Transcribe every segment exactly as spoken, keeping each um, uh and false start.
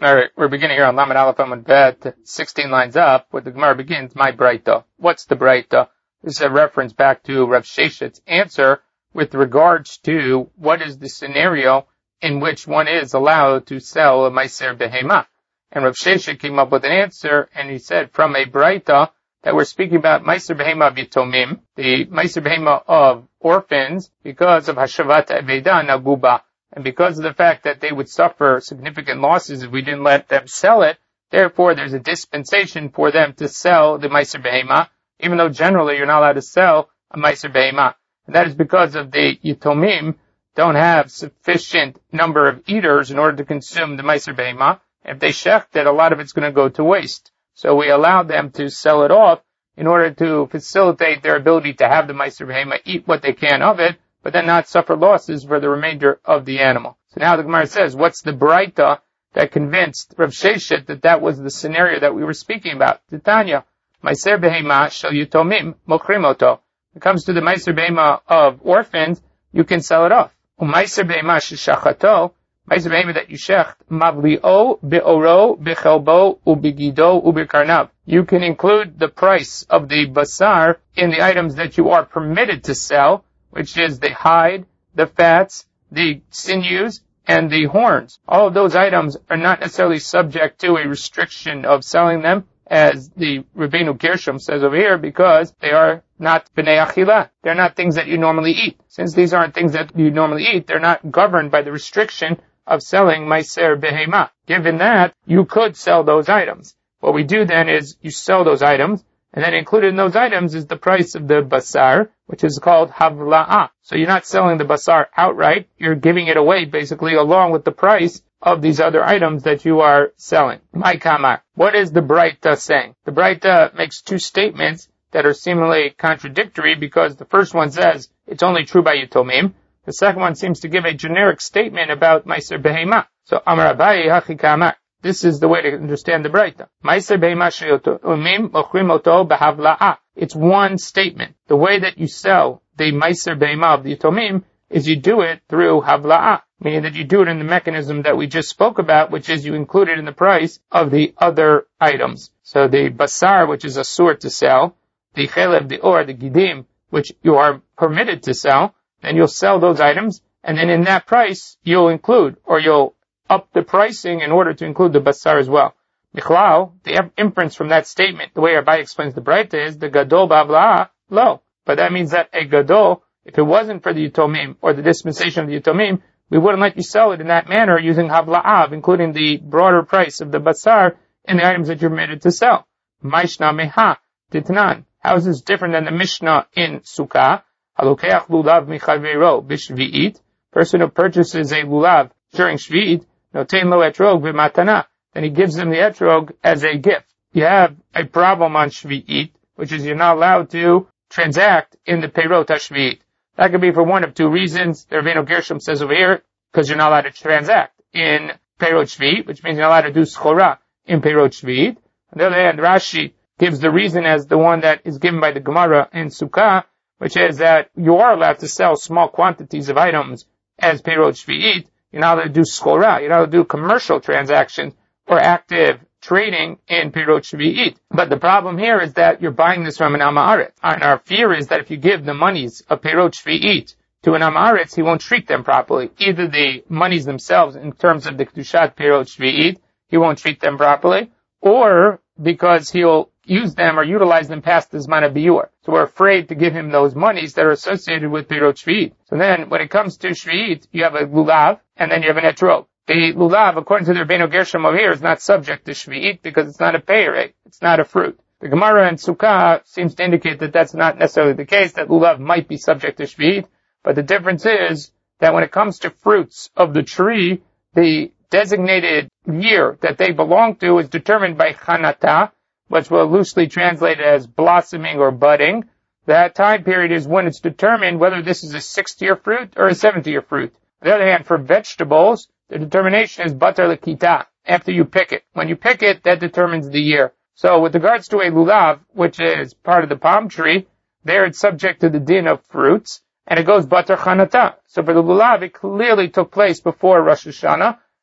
All right, we're beginning here on Lamed Aleph Amud Bet, sixteen lines up, where the Gemara begins, my Braita. What's the Braita? This is a reference back to Rav Sheshet's answer with regards to what is the scenario in which one is allowed to sell a Meiser Behema. And Rav Sheshet came up with an answer, and he said from a Braita that we're speaking about Meiser Behema V'Tomim, the Meiser Behema of orphans, because of Hashavat Aveda Naguba. And because of the fact that they would suffer significant losses if we didn't let them sell it, therefore there's a dispensation for them to sell the Meiser Behema, even though generally you're not allowed to sell a Meiser Behema. And that is because of the Yitomim don't have sufficient number of eaters in order to consume the Meiser Behema. If they shecht it, a lot of it's going to go to waste. So we allow them to sell it off in order to facilitate their ability to have the Meiser Behema, eat what they can of it, but then not suffer losses for the remainder of the animal. So now the Gemara says, what's the Braita that convinced Rav Sheshet that that was the scenario that we were speaking about? Titania, Meiser Behema shel Yitomim mochrim oto. When it comes to the Meiser Behema of orphans, you can sell it off. Meiser Behema sheshachato, Meiser Behema that you shecht, mavli'o be'oro bechelbo ubegido ubekarnav. You can include the price of the basar in the items that you are permitted to sell, which is the hide, the fats, the sinews, and the horns. All of those items are not necessarily subject to a restriction of selling them, as the Rabbeinu Gershom says over here, because they are not b'nei achila. They're not things that you normally eat. Since these aren't things that you normally eat, they're not governed by the restriction of selling Meiser Behema. Given that, you could sell those items. What we do then is you sell those items, and then included in those items is the price of the basar, which is called havla'ah. So you're not selling the basar outright, you're giving it away basically along with the price of these other items that you are selling. My kamar. What is the Braita saying? The Braita makes two statements that are seemingly contradictory because the first one says it's only true by Yitomim. The second one seems to give a generic statement about Meiser Behema. So Amar Abaye hachi kamar. This is the way to understand the Braita. Meiser Behema shel Yitomim mochrim oto behavla'ah. It's one statement. The way that you sell the Meiser Behema of the Yitomim is you do it through havla'ah, meaning that you do it in the mechanism that we just spoke about, which is you include it in the price of the other items. So the basar, which is asur to sell, the chelev, the or, the gidim, which you are permitted to sell, then you'll sell those items, and then in that price you'll include, or you'll up the pricing in order to include the basar as well. Michlal, the inference from that statement, the way Rabbi explains the Braita is the gadol b'avla'ah lo. But that means that a gadol, if it wasn't for the Yitomim or the dispensation of the Yitomim, we wouldn't let you sell it in that manner using havla'ah, including the broader price of the basar in the items that you're permitted to sell. Maishna meha titnan. How is this different than the Mishnah in Sukkah? Halokeach lulav michavero b'shvi'it. Person who purchases a lulav during Shvi'it, notein lo etrog v'matana. Then he gives them the etrog as a gift. You have a problem on Shvi'it, which is you're not allowed to transact in the Peirot HaShvi'it. That could be for one of two reasons. The Rabbeinu Gershom says over here, because you're not allowed to transact in Peirot Shvi'it, which means you're not allowed to do schora in Peirot Shvi'it. On the other hand, Rashi gives the reason as the one that is given by the Gemara in Sukkah, which is that you are allowed to sell small quantities of items as Peirot Shvi'it. You're not allowed to do schora. You're not allowed to do commercial transactions or active trading in Peirot Shvi'it. But the problem here is that you're buying this from an Amaretz. And our fear is that if you give the monies of Peirot Shvi'it to an Amaretz, he won't treat them properly. Either the monies themselves, in terms of the Kedushat Peirot Shvi'it, he won't treat them properly, or because he'll use them or utilize them past the Zman HaBiur. So we're afraid to give him those monies that are associated with Peirot Shvi'it. So then, when it comes to Shvi'it, you have a lulav, and then you have an etrog. The lulav, according to the Rabbeinu Gershom over here, is not subject to Shvi'it because it's not a peirei. It's not a fruit. The Gemara in Sukkah seems to indicate that that's not necessarily the case, that lulav might be subject to Shvi'it, but the difference is that when it comes to fruits of the tree, the designated year that they belong to is determined by chanata, which will loosely translate as blossoming or budding. That time period is when it's determined whether this is a sixth-year fruit or a seventh-year fruit. On the other hand, for vegetables, the determination is batar l'kita, after you pick it. When you pick it, that determines the year. So with regards to a lulav, which is part of the palm tree, there it's subject to the din of fruits, and it goes batar chanata. So for the lulav, it clearly took place before Rosh Hashanah,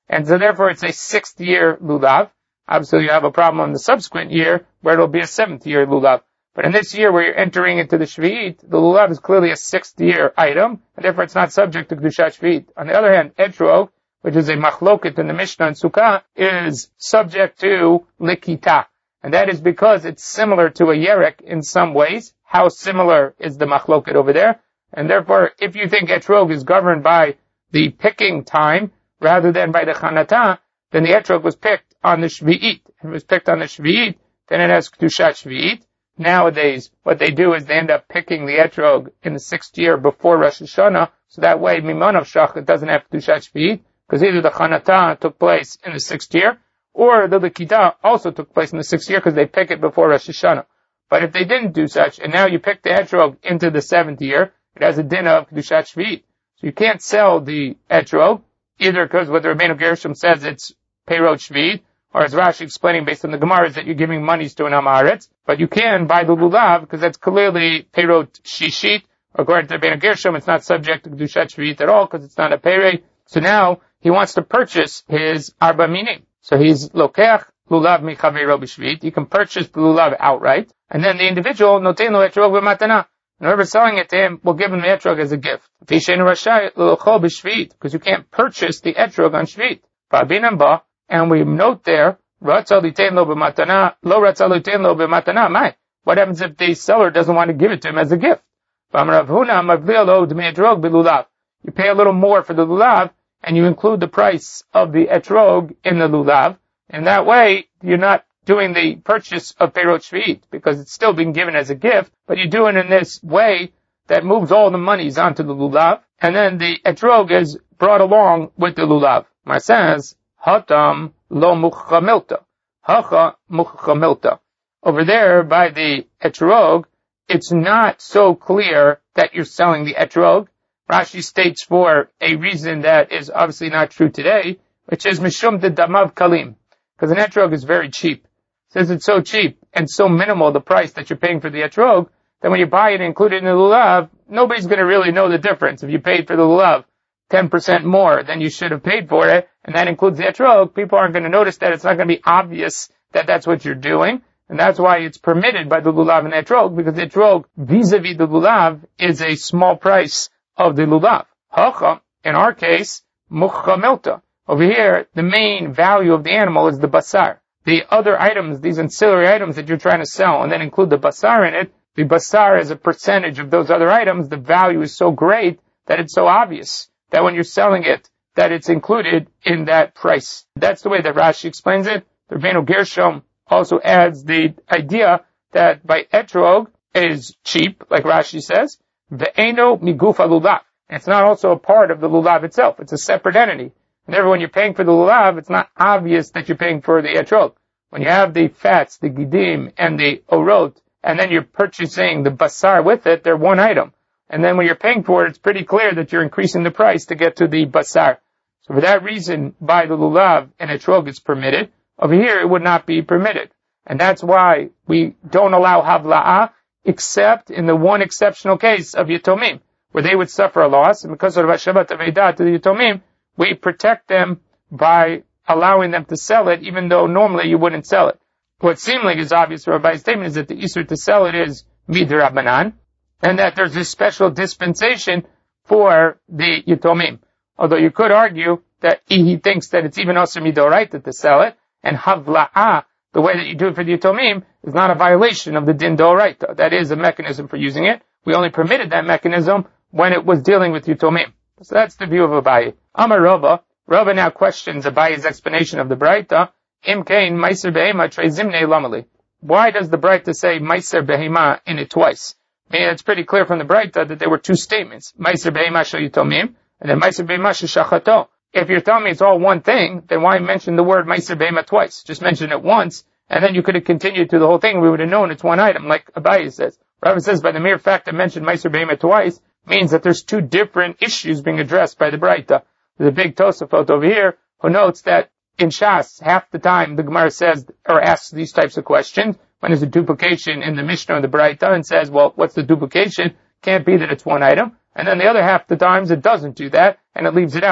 And so therefore it's a sixth year lulav. Obviously you have a problem in the subsequent year where it'll be a seventh year lulav. But in this year where you're entering into the Shvi'it, the lulav is clearly a sixth year item, and therefore it's not subject to Kedushat Shvi'it. On the other hand, etrog, which is a machloket in the Mishnah and Sukkah, is subject to likita. And that is because it's similar to a yerek in some ways. How similar is the machloket over there? And therefore, if you think etrog is governed by the picking time rather than by the chanata, then the etrog was picked on the Shvi'it. If it was picked on the Shvi'it, then it has Kedushat Shvi'it. Nowadays, what they do is they end up picking the etrog in the sixth year before Rosh Hashanah, so that way Mimanav Shach doesn't have Kedushat Shvi'it, because either the Chanata took place in the sixth year, or the Likita also took place in the sixth year because they pick it before Rosh Hashanah. But if they didn't do such, and now you pick the etrog into the seventh year, it has a din of Kedushat Shvi'it. So you can't sell the etrog, either because what the Rabbeinu Gershom says it's Peirot Shvi'it, or as Rashi explaining based on the Gemara is that you're giving monies to an Amaretz, but you can buy the lulav because that's clearly Peirot Shishit. According to Rabbeinu Gershom, it's not subject to Kedushat Shvi'it at all because it's not a Peirei. So now he wants to purchase his Arba Minim. So he's Lokech Lulav Michaveiro B'Shvi'it. You can purchase the lulav outright, and then the individual Noten Lo Etrog V'Matana. And whoever selling it to him will give him the etrog as a gift. Because you can't purchase the etrog on Shvi'it. And we note there, what happens if the seller doesn't want to give it to him as a gift? You pay a little more for the lulav, and you include the price of the etrog in the lulav, and that way you're not doing the purchase of Peirot Shvi'it, because it's still being given as a gift, but you do it in this way that moves all the monies onto the lulav, and then the etrog is brought along with the lulav. Mar says, Hatam lo muchamilta. Hacha muchamilta. Over there, by the etrog, it's not so clear that you're selling the etrog. Rashi states for a reason that is obviously not true today, which is mishum de damav kalim. Because an etrog is very cheap. Since it's so cheap and so minimal the price that you're paying for the etrog, then when you buy it and include it in the lulav, nobody's going to really know the difference. If you paid for the lulav ten percent more than you should have paid for it, and that includes the etrog, people aren't going to notice that. It's not going to be obvious that that's what you're doing. And that's why it's permitted by the lulav and etrog, because the etrog vis-a-vis the lulav is a small price of the lulav. Hacha, in our case, muchamilta. Over here, the main value of the animal is the basar. The other items, these ancillary items that you're trying to sell, and then include the basar in it, the basar is a percentage of those other items. The value is so great that it's so obvious that when you're selling it, that it's included in that price. That's the way that Rashi explains it. The Rabbeinu Gershom also adds the idea that by etrog is cheap, like Rashi says, ve'eno migufa lulav. It's not also a part of the lulav itself. It's a separate entity. And therefore, when you're paying for the lulav, it's not obvious that you're paying for the etrog. When you have the fats, the gidim, and the orot, and then you're purchasing the basar with it, they're one item. And then when you're paying for it, it's pretty clear that you're increasing the price to get to the basar. So for that reason, by the lulav and etrog it's permitted. Over here, it would not be permitted. And that's why we don't allow havla'ah, except in the one exceptional case of yatomim, where they would suffer a loss. And because of Shabbat Aveidah to the yatomim, we protect them by allowing them to sell it, even though normally you wouldn't sell it. What seems like is obvious from Rabbi's statement is that the issur to sell it is midrabanan, and that there's this special dispensation for the yatomim. Although you could argue that he thinks that it's even also midoraita to sell it, and havla'ah, the way that you do it for the yatomim, is not a violation of the din doraita. That is a mechanism for using it. We only permitted that mechanism when it was dealing with yatomim. So that's the view of Abaye. Amar Rava. Rava now questions Abaye's explanation of the Braita. Im kain meiser behema trei zimnei lamali. Why does the Braita say meiser behema in it twice? I mean, it's pretty clear from the Braita that there were two statements. Meiser behema shel yatomim, and then meiser behema shel shachato. If you're telling me it's all one thing, then why mention the word meiser behema twice? Just mention it once, and then you could have continued through the whole thing. We would have known it's one item, like Abaye says. Rava says by the mere fact I mentioned meiser behema twice means that there's two different issues being addressed by the Braita. There's a big Tosafot over here who notes that in Shas, half the time the Gemara says or asks these types of questions when there's a duplication in the Mishnah or the Braita and says, well, what's the duplication? Can't be that it's one item. And then the other half the times it doesn't do that and it leaves it out.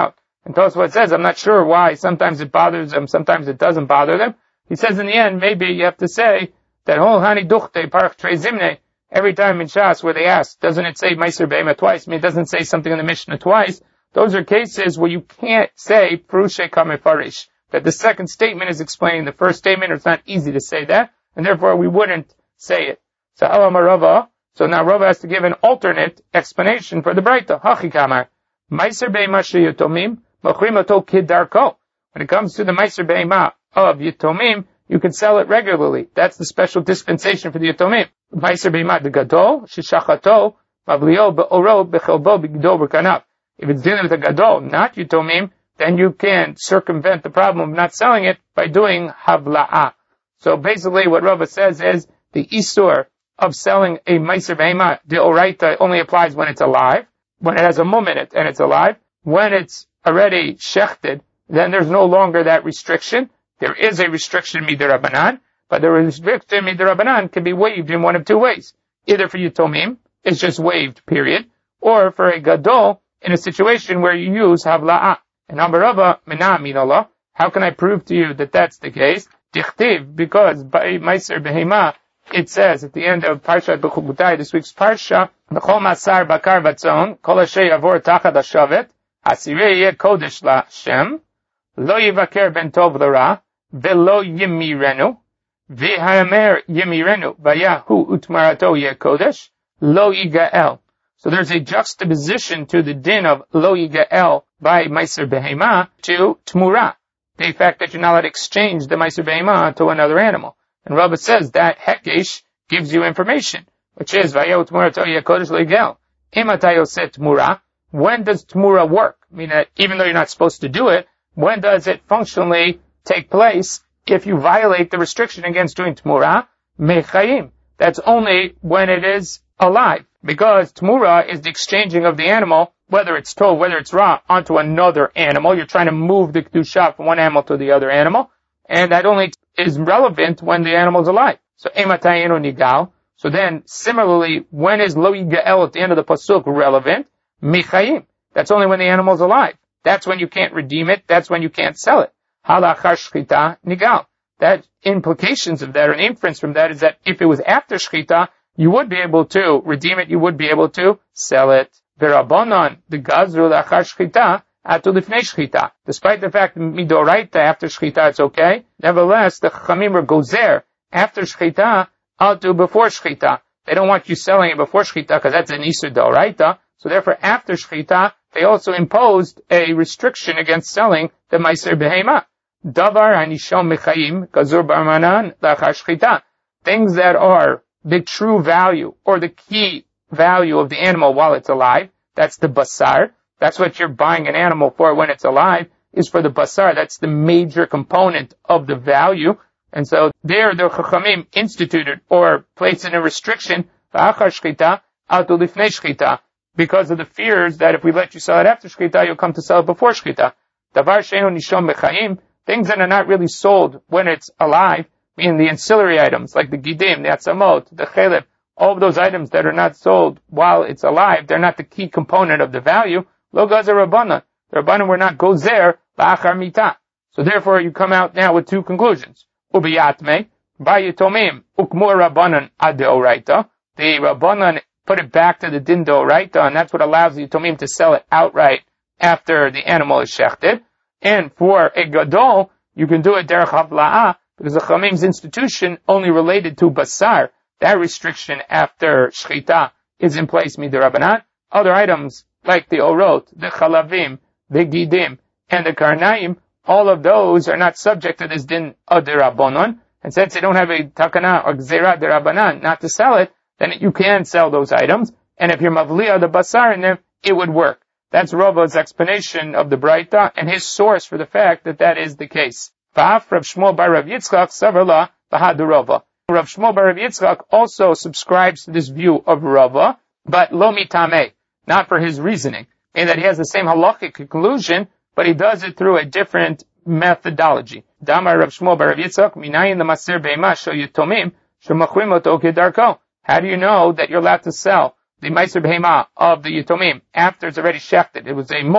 And Tosfot says, I'm not sure why. Sometimes it bothers them, sometimes it doesn't bother them. He says in the end, maybe you have to say that Hol Hani Duchte Parach Trei Zimne, every time in Shas where they ask, doesn't it say Meiser Behema twice? I mean, it doesn't say something in the Mishnah twice. Those are cases where you can't say Purushe Kamefarish, that the second statement is explaining the first statement, or it's not easy to say that, and therefore we wouldn't say it. So Alama Rava, so now Rava has to give an alternate explanation for the Braita. Hachi Kamar, Meiser Behema Sheyotomim, Machrim Oto Kidarko. When it comes to the Meiser Behema of Yotomim, you can sell it regularly. That's the special dispensation for the Yotomim. Meiser Behema de Gadol, Shishachato, Mavlio Be'oro Bechelbo B'Gdo B'Kanav. If it's dealing with a Gadol, not Yotomim, then you can circumvent the problem of not selling it by doing Havla'ah. So basically what Rava says is the Isur of selling a Meiser Behema de Oraita only applies when it's alive, when it has a mum in it and it's alive. When it's already shechted, then there's no longer that restriction. There is a restriction midirabanan, but the restriction midirabanan can be waived in one of two ways. Either for Yotomim, it's just waived, period, or for a Gadol, in a situation where you use Havla'ah. And Amarava, Mina Minallah, how can I prove to you that that's the case? Dichtiv, because by Meiser Behema, it says at the end of Parshat Bechubutai, this week's Parsha, B'chol Masar Bakar Batzon, Kol Asher Yavor Tachad HaShavet, Asirei Yeh Kodesh LaShem, Lo Yivaker Ben Tov L'Ra, Velo Yimirenu, V'hayamer Yimirenu, Vayahu Utmarato Yeh Kodesh, Lo Yigael. So there's a juxtaposition to the din of Lo Yigael by Meiser Behema to Tmura, the fact that you're not allowed to exchange the Meiser Behema to another animal. And Rava says that Hekesh gives you information, which is Vayahu Utmarato Yeh Kodesh Lo Yigael. Imatayo said Tmura. When does Tmura work? I mean, that even though you're not supposed to do it, when does it functionally take place if you violate the restriction against doing Tmura? Mechayim. That's only when it is alive. Because Tmura is the exchanging of the animal, whether it's tov, whether it's ra, onto another animal. You're trying to move the Kedusha from one animal to the other animal. And that only is relevant when the animal is alive. So, Ematayenu Nigal. So then, similarly, when is Lo Yigael at the end of the Pasuk relevant? Michayim. That's only when the animal is alive. That's when you can't redeem it. That's when you can't sell it. Halachar shchita nigal. That implications of that, or an inference from that, is that if it was after shchita, you would be able to redeem it. You would be able to sell it. V'rabonon the gazru lachar shchita atu lifnei shchita. Despite the fact that midoraita after shchita it's okay, nevertheless the chachamim are gozer after shchita atu before shchita. They don't want you selling it before shchita because that's an isur doraita. So therefore, after shchita, they also imposed a restriction against selling the Meiser Behema. Davar hanishom mechayim gazur barmanan lachar shchita. Things that are the true value or the key value of the animal while it's alive. That's the basar. That's what you're buying an animal for when it's alive, is for the basar. That's the major component of the value. And so there, the chachamim instituted or placed in a restriction, lachar shchita atu lifnei shchita, because of the fears that if we let you sell it after shchita, you'll come to sell it before shchita. Davar she'enu nishom mechayim, things that are not really sold when it's alive, meaning the ancillary items, like the gidim, the atzamot, the cheleb, all of those items that are not sold while it's alive, they're not the key component of the value. Lo gazer rabbanan. The rabbanan were not gozer la'achar mitah. So therefore you come out now with two conclusions. Ubiyatme, bayitomim, ukmur rabbanan ad deoraita. The rabbanan put it back to the din deoraita, and that's what allows the Yitomim to sell it outright after the animal is shechted. And for a gadol, you can do it derech havla'ah, because the Chamim's institution only related to basar. That restriction after shchita is in place midirabanan. Other items, like the orot, the chalavim, the gidim, and the karnaim, all of those are not subject to this din adirabonon. And since they don't have a takana or gzera derabanan not to sell it, then you can sell those items. And if you're mavliya the basar in them, it would work. That's Rava's explanation of the Braita and his source for the fact that that is the case. V'af Rav Shmuel bar Rav Yitzchak savarla b'hadu Rava. Rav Shmuel bar Rav Yitzchak also subscribes to this view of Rava, but lo mitame, not for his reasoning, meaning that he has the same halachic conclusion, but he does it through a different methodology. Damar Rav Shmuel bar Rav Yitzchak minayin l'maser be'ema shel yitomim shemachrim oto kedarko. How do you know that you're allowed to sell the Meiser Behema of the Yitomim after it's already shechted? It was a mum,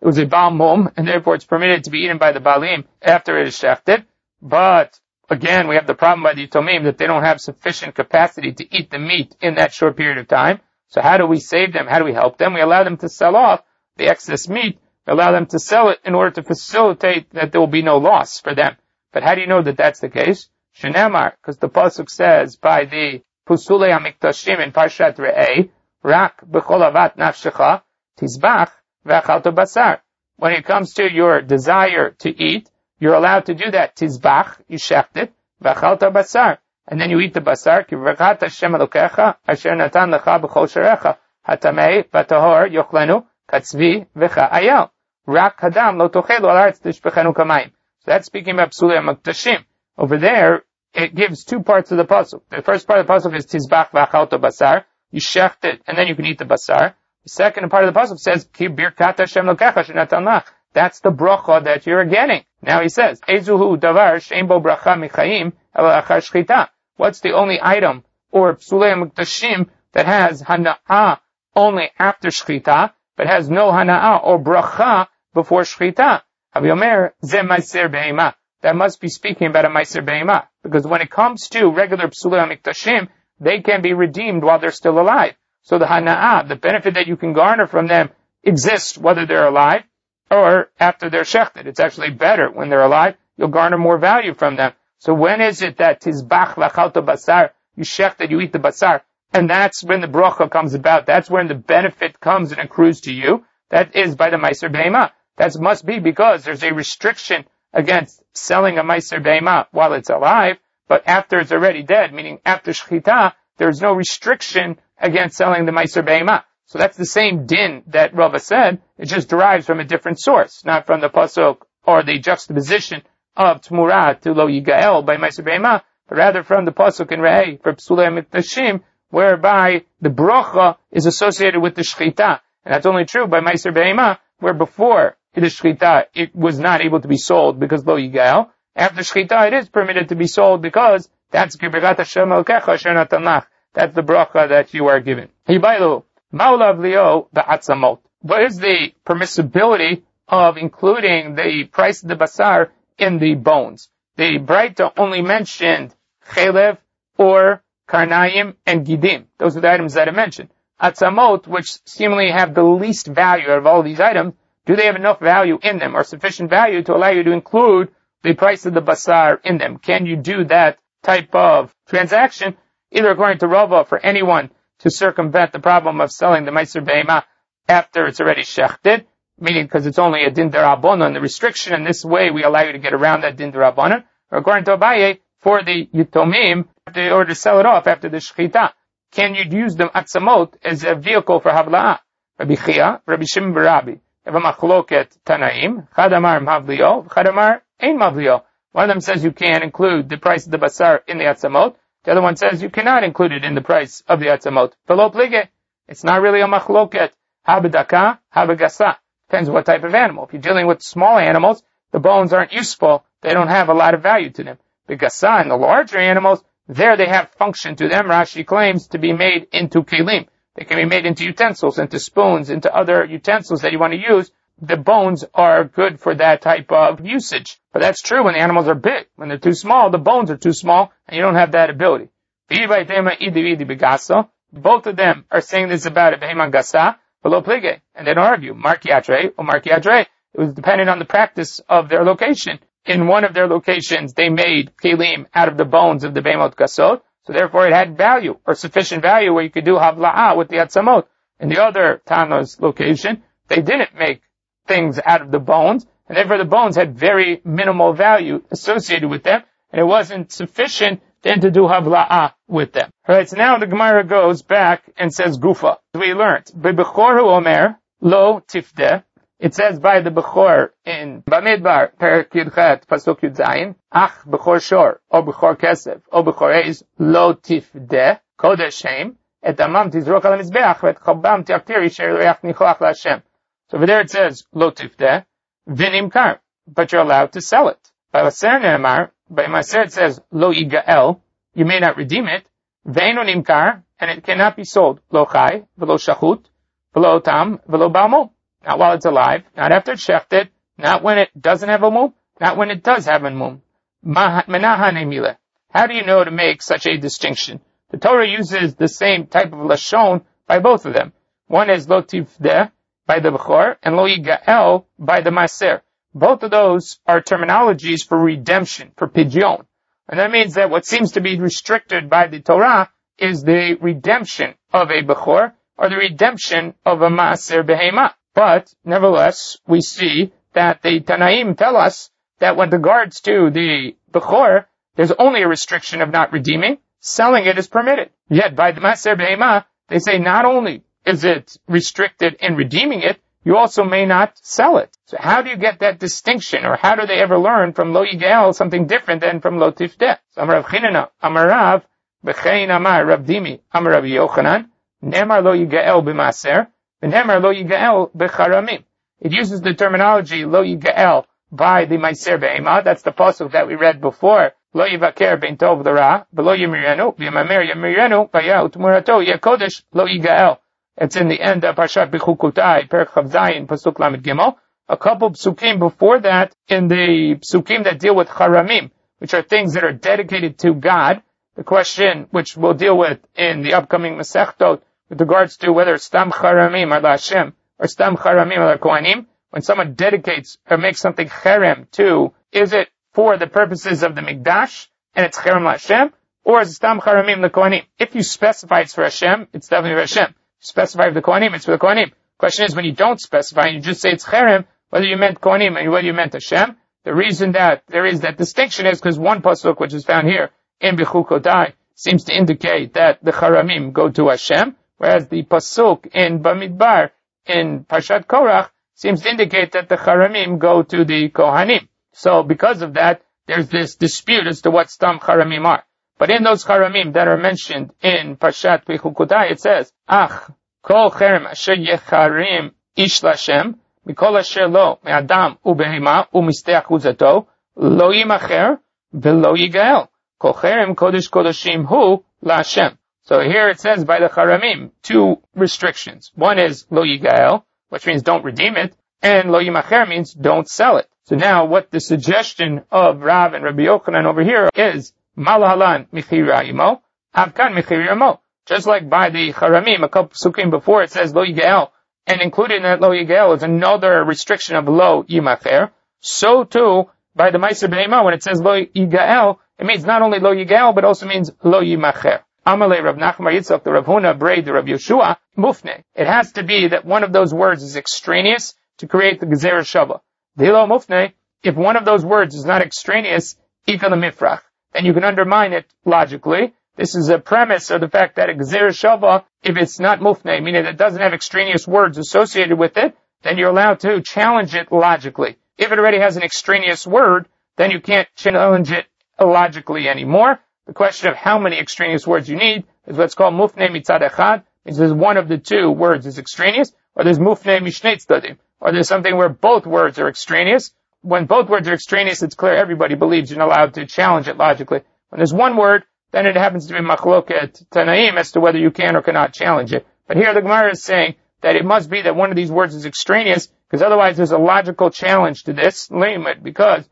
it was a Baal Mum, and therefore it's permitted to be eaten by the Baalim after it is shechted. But again, we have the problem by the Yitomim that they don't have sufficient capacity to eat the meat in that short period of time. So how do we save them? How do we help them? We allow them to sell off the excess meat. We allow them to sell it in order to facilitate that there will be no loss for them. But how do you know that that's the case? Shenemar, because the pasuk says by the Pusulei HaMiktashim in Parshat Re'eh, Rak b'chol avat nafshecha tizbach v'achalto basar. When it comes to your desire to eat, you're allowed to do that. Tizbach, you shecht it, v'achalto basar. And then you eat the basar, ki v'rachat Hashem Elokecha, asher natan lecha b'chol sharecha, hatamei v'tahor yochlenu, katzvi v'cha ayal. Rak hadam lo tochelu al aretz tishpechenu kamayim. So that's speaking about Psulei HaMiktashim. Over there, it gives two parts of the pasuk. The first part of the pasuk is tizbach v'achalto basar. You shecht it, and then you can eat the basar. The second part of the pasuk says, Ki birkat Hashem lokecha shenatan lach. That's the bracha that you're getting. Now he says, Ezuhu davar she'en bo bracha michayim ela achar shchita. What's the only item, or Psulei HaMiktashim, that has hana'ah only after shchita, but has no hana'ah or bracha before shchita? Havi Omer, ze meiser be'ema. That must be speaking about a meiser be'ema. Because when it comes to regular Psulei HaMiktashim, they can be redeemed while they're still alive. So the hana'ah, the benefit that you can garner from them, exists whether they're alive or after they're shechted. It's actually better when they're alive. You'll garner more value from them. So when is it that tizbach v'achalto basar, you shechted, you eat the basar, and that's when the bracha comes about. That's when the benefit comes and accrues to you. That is by the meiser be'ema. That must be because there's a restriction against selling a meiser be'ema while it's alive, but after it's already dead, meaning after shchita, there's no restriction against selling the meiser be'ema. So that's the same din that Rava said. It just derives from a different source, not from the pasuk or the juxtaposition of Tmurah to Lo Yigael by meiser be'ema, but rather from the pasuk in Re'eh for Psulei HaMiktashim, whereby the bracha is associated with the shchita. And that's only true by meiser be'ema, where before the shchita it was not able to be sold because Lo Yigael. After shchita it is permitted to be sold because that's Birkat Hashem Elokecha asher natan lach. That's the bracha that you are given. Hibaylu, ma'ulav lio ba'atzamot. What is the permissibility of including the price of the basar in the bones? The Braita only mentioned chelev or karnayim and gidim. Those are the items that I mentioned. Atzamot, which seemingly have the least value out of all these items, do they have enough value in them or sufficient value to allow you to include the price of the basar in them? Can you do that type of transaction, either according to Rava, for anyone to circumvent the problem of selling the meiser be'ema after it's already shechted, meaning because it's only a din d'Rabbanan, the restriction, and this way we allow you to get around that din d'Rabbanan, or according to Abaye, for the Yitomim, in order to sell it off after the shechita. Can you use the atzamot as a vehicle for havla'ah? Rabbi Chia, Rabbi Shimon bar Rabbi, have a machloket tanaim, chad amar mavlio, chad amar ein mavlio. One of them says you can include the price of the basar in the atzamot. The other one says you cannot include it in the price of the atzamot. Velo plige. It's not really a machloket. Habedaka, habegasa. Depends what type of animal. If you're dealing with small animals, the bones aren't useful. They don't have a lot of value to them. The gasa and the larger animals, there they have function to them. Rashi claims to be made into kelim. They can be made into utensils, into spoons, into other utensils that you want to use. The bones are good for that type of usage. But that's true when the animals are big. When they're too small, the bones are too small, and you don't have that ability. Both of them are saying this about a beheman gasa, below plige, and they don't argue. Markiatre or markiatre. It was dependent on the practice of their location. In one of their locations, they made kelim out of the bones of the behemot gasot, so therefore it had value, or sufficient value, where you could do havla'ah with the atzamot. In the other Tana's location, they didn't make things out of the bones, and therefore the bones had very minimal value associated with them, and it wasn't sufficient then to do havla'ah with them. Alright, so now the Gemara goes back and says gufa. We learned, B'Bechor Omer, lo tifdeh. It says by the Bechor in Bamidbar, Perek Yudchet, Pasuk Yud Zayin, Ach Bechor Shor, O Bechor Kesef, O Bechor Eis, lo tifdeh, Kodesh Shem, et amam tizrok al mizbeach, et chabam tiaktir, yisher reach nichoach la'Hashem. So over there it says, lo tifdeh, v'nimkar, but you're allowed to sell it. By Maser Ne'emar, by Maser it says, lo yigael, you may not redeem it, v'eino nimkar, and it cannot be sold, lo chai, v'lo shachut, v'lo tam, v'lo balmo. not while it's alive, not after it's shechted, not when it doesn't have a mum, not when it does have a mum. How do you know to make such a distinction? The Torah uses the same type of lashon by both of them. One is lo tifdeh by the bechor and lo yigael by the maser. Both of those are terminologies for redemption, for pidyon. And that means that what seems to be restricted by the Torah is the redemption of a bechor or the redemption of a maser behema. But nevertheless, we see that the Tanaim tell us that with regards to the bechor, there's only a restriction of not redeeming. Selling it is permitted. Yet by the maser behema, they say not only is it restricted in redeeming it, you also may not sell it. So how do you get that distinction, or how do they ever learn from lo yigael something different than from lo tifdeh? So Amar Rav Chinana, Amar Rav, B'chein Amar Rav Dimi, Amar Rav Yochanan, Nemar lo yigael b'maser, v'nemar lo yigael b'charamim. It uses the terminology lo yigael by the maser behema. That's the pasuk that we read before. Lo yivaker ben tov l'ra, v'lo yimirenu, v'yamamer yamirenu, v'yah utmurato yakodesh lo yigael. It's in the end of Parshat Bechukotai, Perek Chav Zayin, Pasuk Lamed Gimel. A couple psukim before that, in the psukim that deal with charamim, which are things that are dedicated to God. The question, which we'll deal with in the upcoming Masechtot, with regards to whether stam charamim are Hashem or stam charamim are Kohanim. When someone dedicates or makes something cherem to, is it for the purposes of the Mikdash and it's cherem Hashem, or is it stam charamim the Kohanim? If you specify it's for Hashem, it's definitely for Hashem. Specify for the Kohanim, it's for the Kohanim. Question is, when you don't specify and you just say it's cherem, whether you meant Kohanim and whether you meant Hashem, the reason that there is that distinction is because one pasuk, which is found here in Bechukotai, seems to indicate that the charamim go to Hashem, whereas the pasuk in Bamidbar, in Parshat Korach, seems to indicate that the charamim go to the Kohanim. So because of that, there's this dispute as to what stam charamim are. But in those charamim that are mentioned in Parshat Bechukotai, it says, Ach, kol cherem asher yecharim ish lashem, mikol asher lo, me'adam u'behema u'misteach uzato, lo yimacher, ve'lo yigael. Kol cherem kodesh kodeshim hu la'ashem. So here it says by the charamim, two restrictions. One is lo yigael, which means don't redeem it, and lo yimacher means don't sell it. So now what the suggestion of Rav and Rabbi Yochanan over here is, Malahalan michira imo, avkan michira imo. Just like by the charamim, a couple sukim before, it says lo yigael, and included in that lo yigael is another restriction of lo yimacher. So too, by the maser behema, when it says lo yigael, it means not only lo yigael, but also means lo yimacher. Amalei Rav Nachman Yitzchak, the Rav Huna, Braid, the Rav Yeshua, mufne. It has to be that one of those words is extraneous to create the gezerah shava. Dilo mufne, if one of those words is not extraneous, ika lemifrach, then you can undermine it logically. This is a premise of the fact that a gezerah shava, if it's not mufne, meaning it doesn't have extraneous words associated with it, then you're allowed to challenge it logically. If it already has an extraneous word, then you can't challenge it illogically anymore. The question of how many extraneous words you need is what's called mufne mitzad echad, means there's one of the two words is extraneous, or there's mufne mishnei tzadim, or there's something where both words are extraneous. When both words are extraneous, it's clear everybody believes you're not allowed to challenge it logically. When there's one word, then it happens to be machloket tanaim as to whether you can or cannot challenge it. But here the Gemara is saying that it must be that one of these words is extraneous, because otherwise there's a logical challenge to this limit, because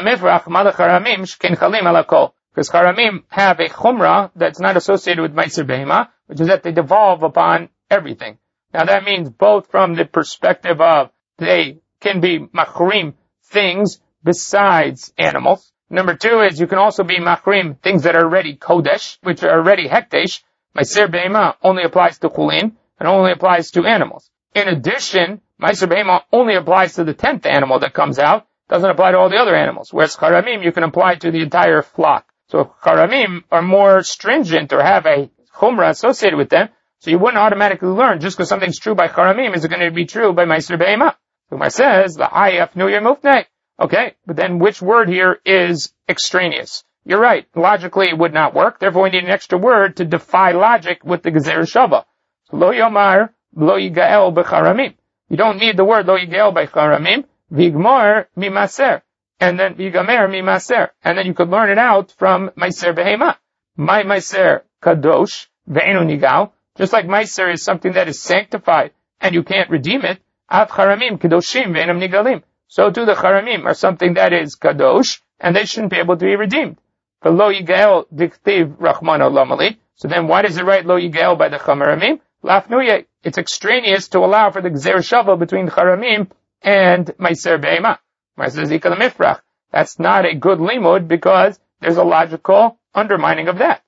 because charamim have a chumrah that's not associated with meiser behema, which is that they devolve upon everything. Now that means both from the perspective of they can be machrim things besides animals. Number two is you can also be machrim things that are already kodesh, which are already hekdesh. Meiser behema only applies to chulin and only applies to animals. In addition, meiser behema only applies to the tenth animal that comes out, doesn't apply to all the other animals. Whereas charamim you can apply to the entire flock. So if charamim are more stringent or have a chumrah associated with them, so you wouldn't automatically learn just because something's true by charamim is it going to be true by meiser behema. So Gemara says the ayaf nu mufnei. Okay, but then which word here is extraneous? You're right. Logically it would not work. Therefore we need an extra word to defy logic with the gezerah shava. So lo yomar lo yigael b'charamim. You don't need the word lo yigael by charamim. Vigmor mimaser. And then vigamer mimaser. And then you could learn it out from meiser behema. My meiser kadosh ve'enu nigal. Just like meiser is something that is sanctified and you can't redeem it. Av charamim kadoshim ve'enam nigalim. So too the charamim are something that is kadosh, and they shouldn't be able to be redeemed. Lo yigael diktiv rachmano lamali. So then why does it write lo yigael by the charamim? Lafnuye, it's extraneous to allow for the gzer shava between charamim and meiser be'ema. That's not a good limud because there's a logical undermining of that.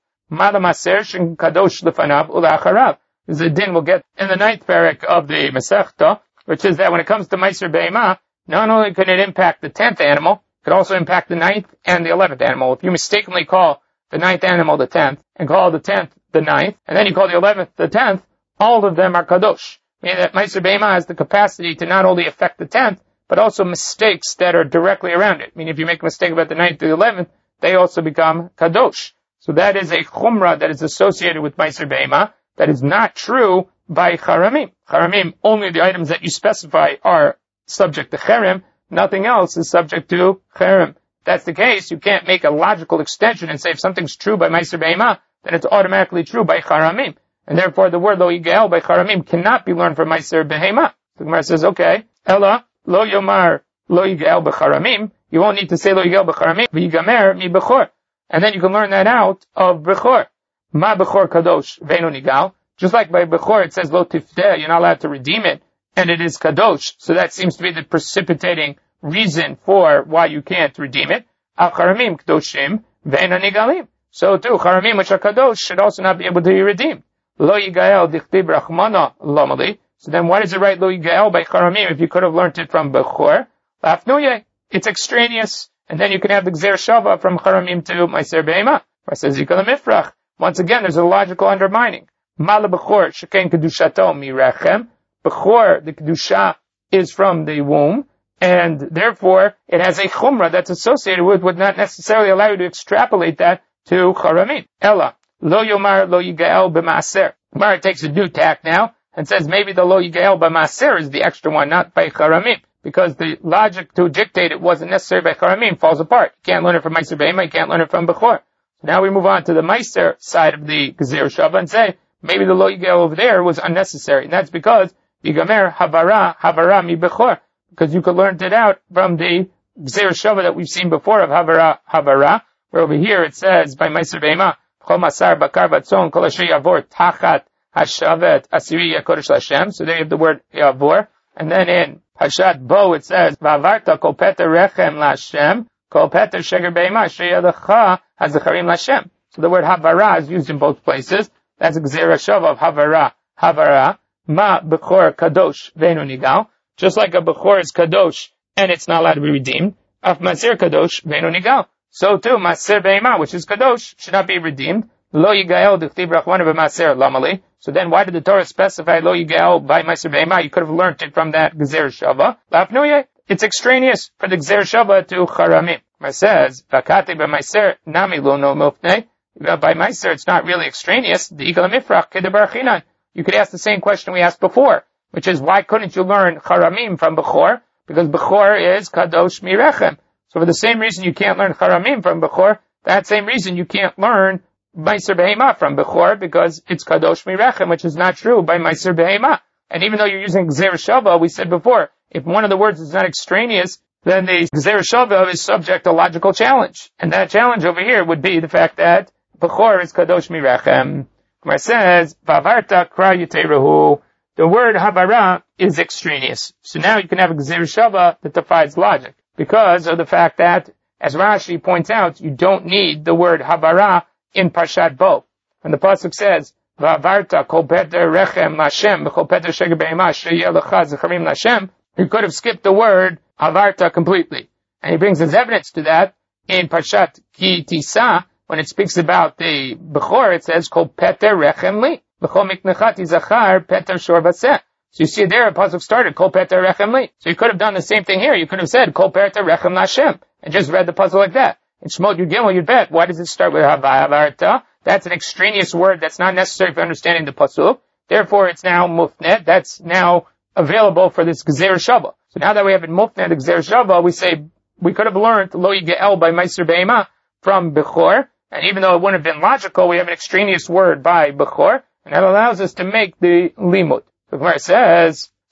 This is a din we'll get in the ninth parak of the Masechta, which is that when it comes to meiser be'ema, not only can it impact the tenth animal, it could also impact the ninth and the eleventh animal. If you mistakenly call the ninth animal the tenth, and call the tenth the ninth, and then you call the eleventh the tenth, all of them are kadosh. Meaning that meiser be'ema has the capacity to not only affect the tenth, but also mistakes that are directly around it. I mean, if you make a mistake about the ninth or the eleventh, they also become kadosh. So that is a chumrah that is associated with meiser be'ema that is not true by charamim. Charamim, only the items that you specify are subject to cherem. Nothing else is subject to cherem. If that's the case, you can't make a logical extension and say if something's true by meiser be'ema, then it's automatically true by charamim. And therefore the word lo yigael by charamim cannot be learned from meiser be'ema. The Gemara says, okay, Ella, lo yomar lo yigael b'charamim. You won't need to say lo yigael b'charamim. V'yigamer mi b'chor. And then you can learn that out of b'chor. Ma b'chor kadosh ve'enu nigal. Just like by b'chor it says lo tifdeh, you're not allowed to redeem it, and it is kadosh. So that seems to be the precipitating reason for why you can't redeem it. Al charamim kadoshim ve'enu nigalim. So too, charamim which are kadosh should also not be able to be redeemed. Lo yigael dichtib rachmana lamali. So then why does it write lo yigael by charamim if you could have learned it from bechor? Lafnuye, it's extraneous, and then you can have the gzer shava from charamim to meiser be'ema. Says yikal mifrach. Once again, there's a logical undermining. Mala bechor sheken kedushato mirechem. Bechor, the kedusha, is from the womb, and therefore it has a chumrah that's associated with, would not necessarily allow you to extrapolate that to charamim. Ella, lo yomar lo yigael b'maaser. Gemara takes a new tack now, and says maybe the lo yigael b'maaser is the extra one, not by charamim, because the logic to dictate it wasn't necessary by charamim falls apart. You can't learn it from meiser be'ema, you can't learn it from bechor. So now we move on to the meiser side of the gzer shava and say maybe the lo yigael over there was unnecessary, and that's because yigamer havara havara mi bechor, because you could learn it out from the gzer shava that we've seen before of havara havara, where over here it says by meiser be'ema chol masar bakar vatzon kol asher yavor tachat Hashavet Asiri Yakodesh Lashem. So there you have the word Yavor. And then in Hashat Bo it says, Vavarta Kol Peter Rechem Lashem, Kol Peter Sheger Be'ema Sheyadacha Hazacharim Lashem. So the word Havara is used in both places. That's a Gzera Shava of Havara. Havara. Ma Bechor Kadosh Ve'enu Nigal. Just like a Bechor is Kadosh and it's not allowed to be redeemed. Af Maser Kadosh Ve'enu Nigal. So too, Maser Be'ema, which is Kadosh, should not be redeemed. Lo yigael dichtiv rachmana b'maser lamali. So then why did the Torah specify lo yigael by meiser be'ema? You could have learned it from that gzer shava. Lafnuye, it's extraneous for the gzer shava to charamim. It says, vakate b'meiser nami lo no mufne. By meiser, it's not really extraneous. The ikal mifrach kedebar chinan. You could ask the same question we asked before, which is why couldn't you learn charamim from bechor? Because bechor is kadosh mirechem. So for the same reason you can't learn charamim from bechor, that same reason you can't learn meiser behema from bechor, because it's kadosh mirechem, which is not true by meiser behema. And even though you're using gzer shava, we said before, if one of the words is not extraneous, then the gzer shava is subject to logical challenge. And that challenge over here would be the fact that bechor is kadosh mirechem. Where it says, vavarta kra yiterehu, the word havara is extraneous. So now you can have a gzer shava that defies logic, because of the fact that, as Rashi points out, you don't need the word havara in Parshat Bo. When the pasuk says, "Va'avarta kol peter rechem lashem, v'kol peter sheger be'ema sheyeh lecha zecharim lashem," you could have skipped the word avarta completely. And he brings as evidence to that in Parshat Ki Tisa, when it speaks about the bechor, it says, "Kol peter rechem li, v'kol miknechati zachar peter shor baseh." So you see there, a pasuk started, "Kol peter rechem li." So you could have done the same thing here. You could have said, "Kol peter rechem lashem," and just read the pasuk like that. In Shemot Yud Gimel Yud Bet, why does it start with Havavarta? That's an extraneous word that's not necessary for understanding the pasuk. Therefore, it's now mufnet. That's now available for this Gzer Shava. So now that we have in mufnet, the Gzer Shava, we say we could have learned Lo Yigael by Meiser Be'ema from Bechor, and even though it wouldn't have been logical, we have an extraneous word by Bechor, and that allows us to make the limud. The Gemara says,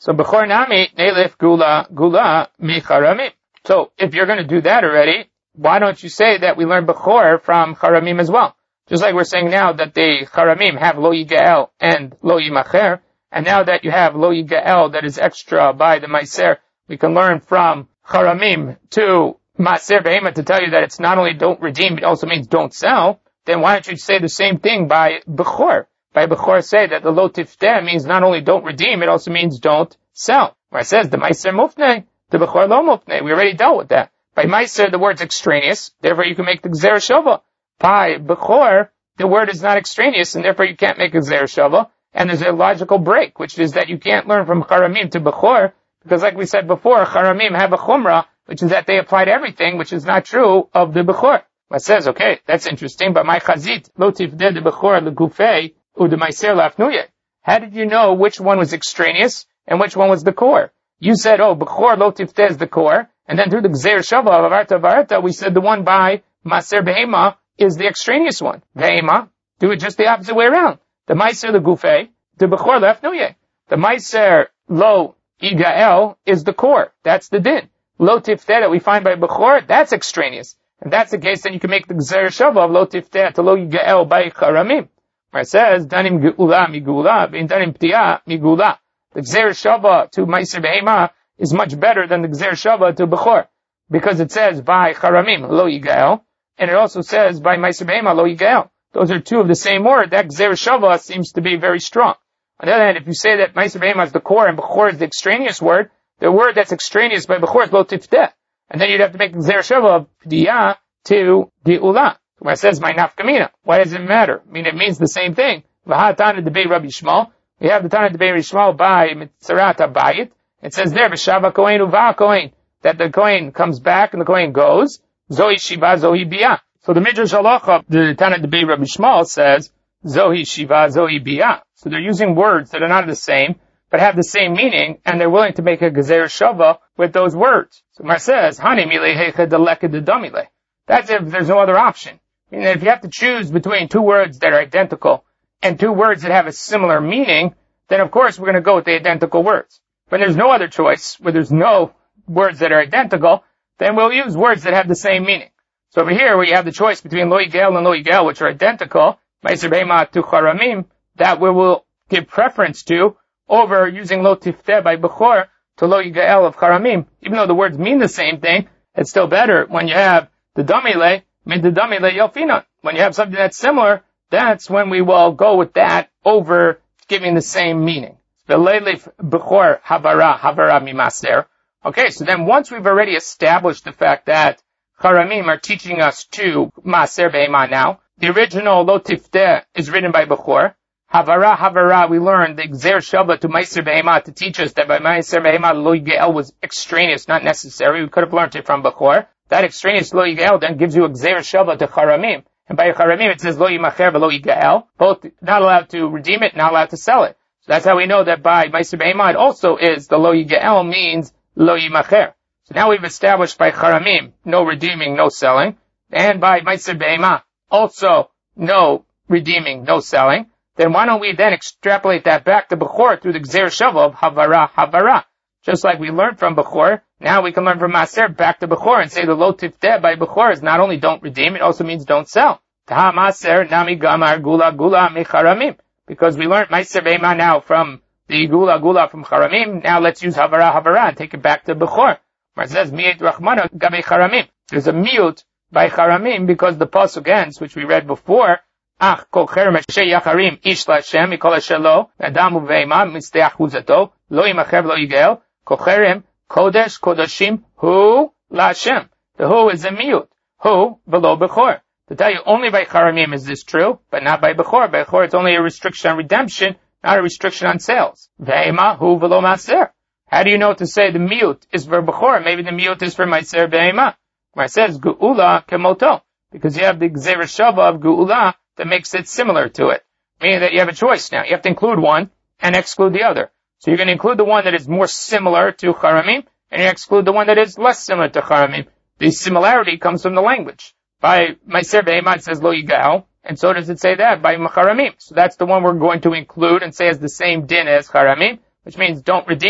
So Bechor Nami, Nelef Gula, Gula, Mi Charamim. So if you're going to do that already, why don't you say that we learn Bechor from Charamim as well? Just like we're saying now that the Charamim have Lo Yigael and Lo Yimacher, and now that you have Lo Yigael that is extra by the Maiser, we can learn from Charamim to Maaser Behema to tell you that it's not only don't redeem, it also means don't sell. Then why don't you say the same thing by Bechor? By Bechor say that the Lo Tifteh means not only don't redeem, it also means don't sell. Where it says the Maiser Mufneh, the Bechor Lo Mufneh. We already dealt with that. By Maiser, the word's extraneous, therefore you can make the Gzer Shava. By Bechor, the word is not extraneous, and therefore you can't make a Gzer Shava. And there's a logical break, which is that you can't learn from Charamim to Bechor, because like we said before, Charamim have a Chumrah, which is that they apply to everything, which is not true of the Bechor. It says, okay, that's interesting, but my Chazit, Lo Tifdeh de Bechor legufei u de Maiser lafnuye. How did you know which one was extraneous and which one was the core? You said, oh, Bechor Lo Tifdeh is the core, and then through the Gzer Shava of Avarta Avarta, we said the one by Maaser Behema is the extraneous one. Behema, do it just the opposite way around. The Maiser legufei, the Bechor lafnuye. The Maiser Lo Yigael is the core. That's the din. Lo Tifdeh that we find by Bechor, that's extraneous. If that's the case, then you can make the Gzer Shava of Lo Tifteh to Lo Yigael by Charamim. Where it says, Danim Geula mi Geula, V'in Danim Ptiah mi Geula. The Gzer Shava to Maiser Behema is much better than the Gzer Shava to Bechor. Because it says, by Charamim, Lo Yigael, and it also says, by Maiser Behema, Lo Yigael. Those are two of the same word. That Gzer Shava seems to be very strong. On the other hand, if you say that Maiser Behema is the core and Bechor is the extraneous word, the word that's extraneous by Bechor is Lo Tifteh. And then you'd have to make the Gzer Shava of Pdiah to Geula. Where it says, my nafkamina. Why does it matter? I mean, it means the same thing. V'ha'tana debei Rabbi Shmuel. We have the Tana debei Rabbi Shmuel by Mitzarat HaBayit. It says there, V'shava Kohen uva Kohen, that the Kohen comes back and the Kohen goes. Zohi Shiva, Zohi Biyah. So the Midrash Halacha, the Tana debei Rabbi Shmuel says, Zohi Shiva, Zohi Biyah. So they're using words that are not the same, but have the same meaning, and they're willing to make a Gezer Shava with those words. So Mar says, Hani milei heicha deleka de domile. That's if there's no other option. I mean, if you have to choose between two words that are identical and two words that have a similar meaning, then of course we're going to go with the identical words. When there's no other choice, where there's no words that are identical, then we'll use words that have the same meaning. So over here, where you have the choice between Lo Yigael and Lo Yigael, which are identical, Maiser Behema to Charamim, that we will give preference to over using Lo Tifteh by Bechor to Lo Yigael of Charamim. Even though the words mean the same thing, it's still better when you have the Damile, mid the Damile Yelfina. When you have something that's similar, that's when we will go with that over giving the same meaning. V'leilif Bechor Havara, Havara Mimaser. Okay, so then once we've already established the fact that Charamim are teaching us to Maaser Behema now, the original Lo Tifteh is written by Bechor. Havara, Havara, we learned the Gzer Shava to Maiser Behema to teach us that by Maiser Behema, Lo Yigael was extraneous, not necessary. We could have learned it from Bechor. That extraneous Lo Yigael then gives you a Gzer Shava to Charamim. And by Charamim it says Lo Yimacher v'Lo Yigael. Both not allowed to redeem it, not allowed to sell it. So that's how we know that by Maiser Behema it also is the Lo Yigael means Lo Yimacher. So now we've established by Charamim, no redeeming, no selling. And by Maiser Behema, also no redeeming, no selling. Then why don't we then extrapolate that back to Bechor through the Gzer Shava of Havara, Havara. Just like we learned from Bechor, now we can learn from Maaser back to Bechor and say the Lo Tifteh by Bechor is not only don't redeem, it also means don't sell. Taha Maaser nami gamar gula gula mi Charamim. Because we learned Maiser Behema now from the gula gula from Charamim, now let's use Havara, Havara and take it back to Bechor. Where it says Mi'et Rachmana gabe Charamim. There's a mute by Charamim because the pasuk ends, which we read before, Ach kol cherem eshe yacharim ish la'Hashem mikol asher lo adam uveima misteach huzato lo yimacher lo yigael kol cherem kodesh kodashim hu la'Hashem. The hu is a mute. Hu v'lo Bechor. To tell you only by Charamim is this true, but not by Bechor. By Bechor it's only a restriction on redemption, not a restriction on sales. Ve'ema hu v'lo Maaser. How do you know to say the mute is for Bechor? Maybe the mute is for Maiser Behema. Where it says Geula kemoto. Because you have the Gzer Shava of Geula that makes it similar to it. Meaning that you have a choice now. You have to include one and exclude the other. So you're going to include the one that is more similar to Charamim, and you exclude the one that is less similar to Charamim. The similarity comes from the language. By Maiser Behema it says Lo Yigael, and so does it say that by Charamim. So that's the one we're going to include and say has the same din as Charamim, which means don't redeem,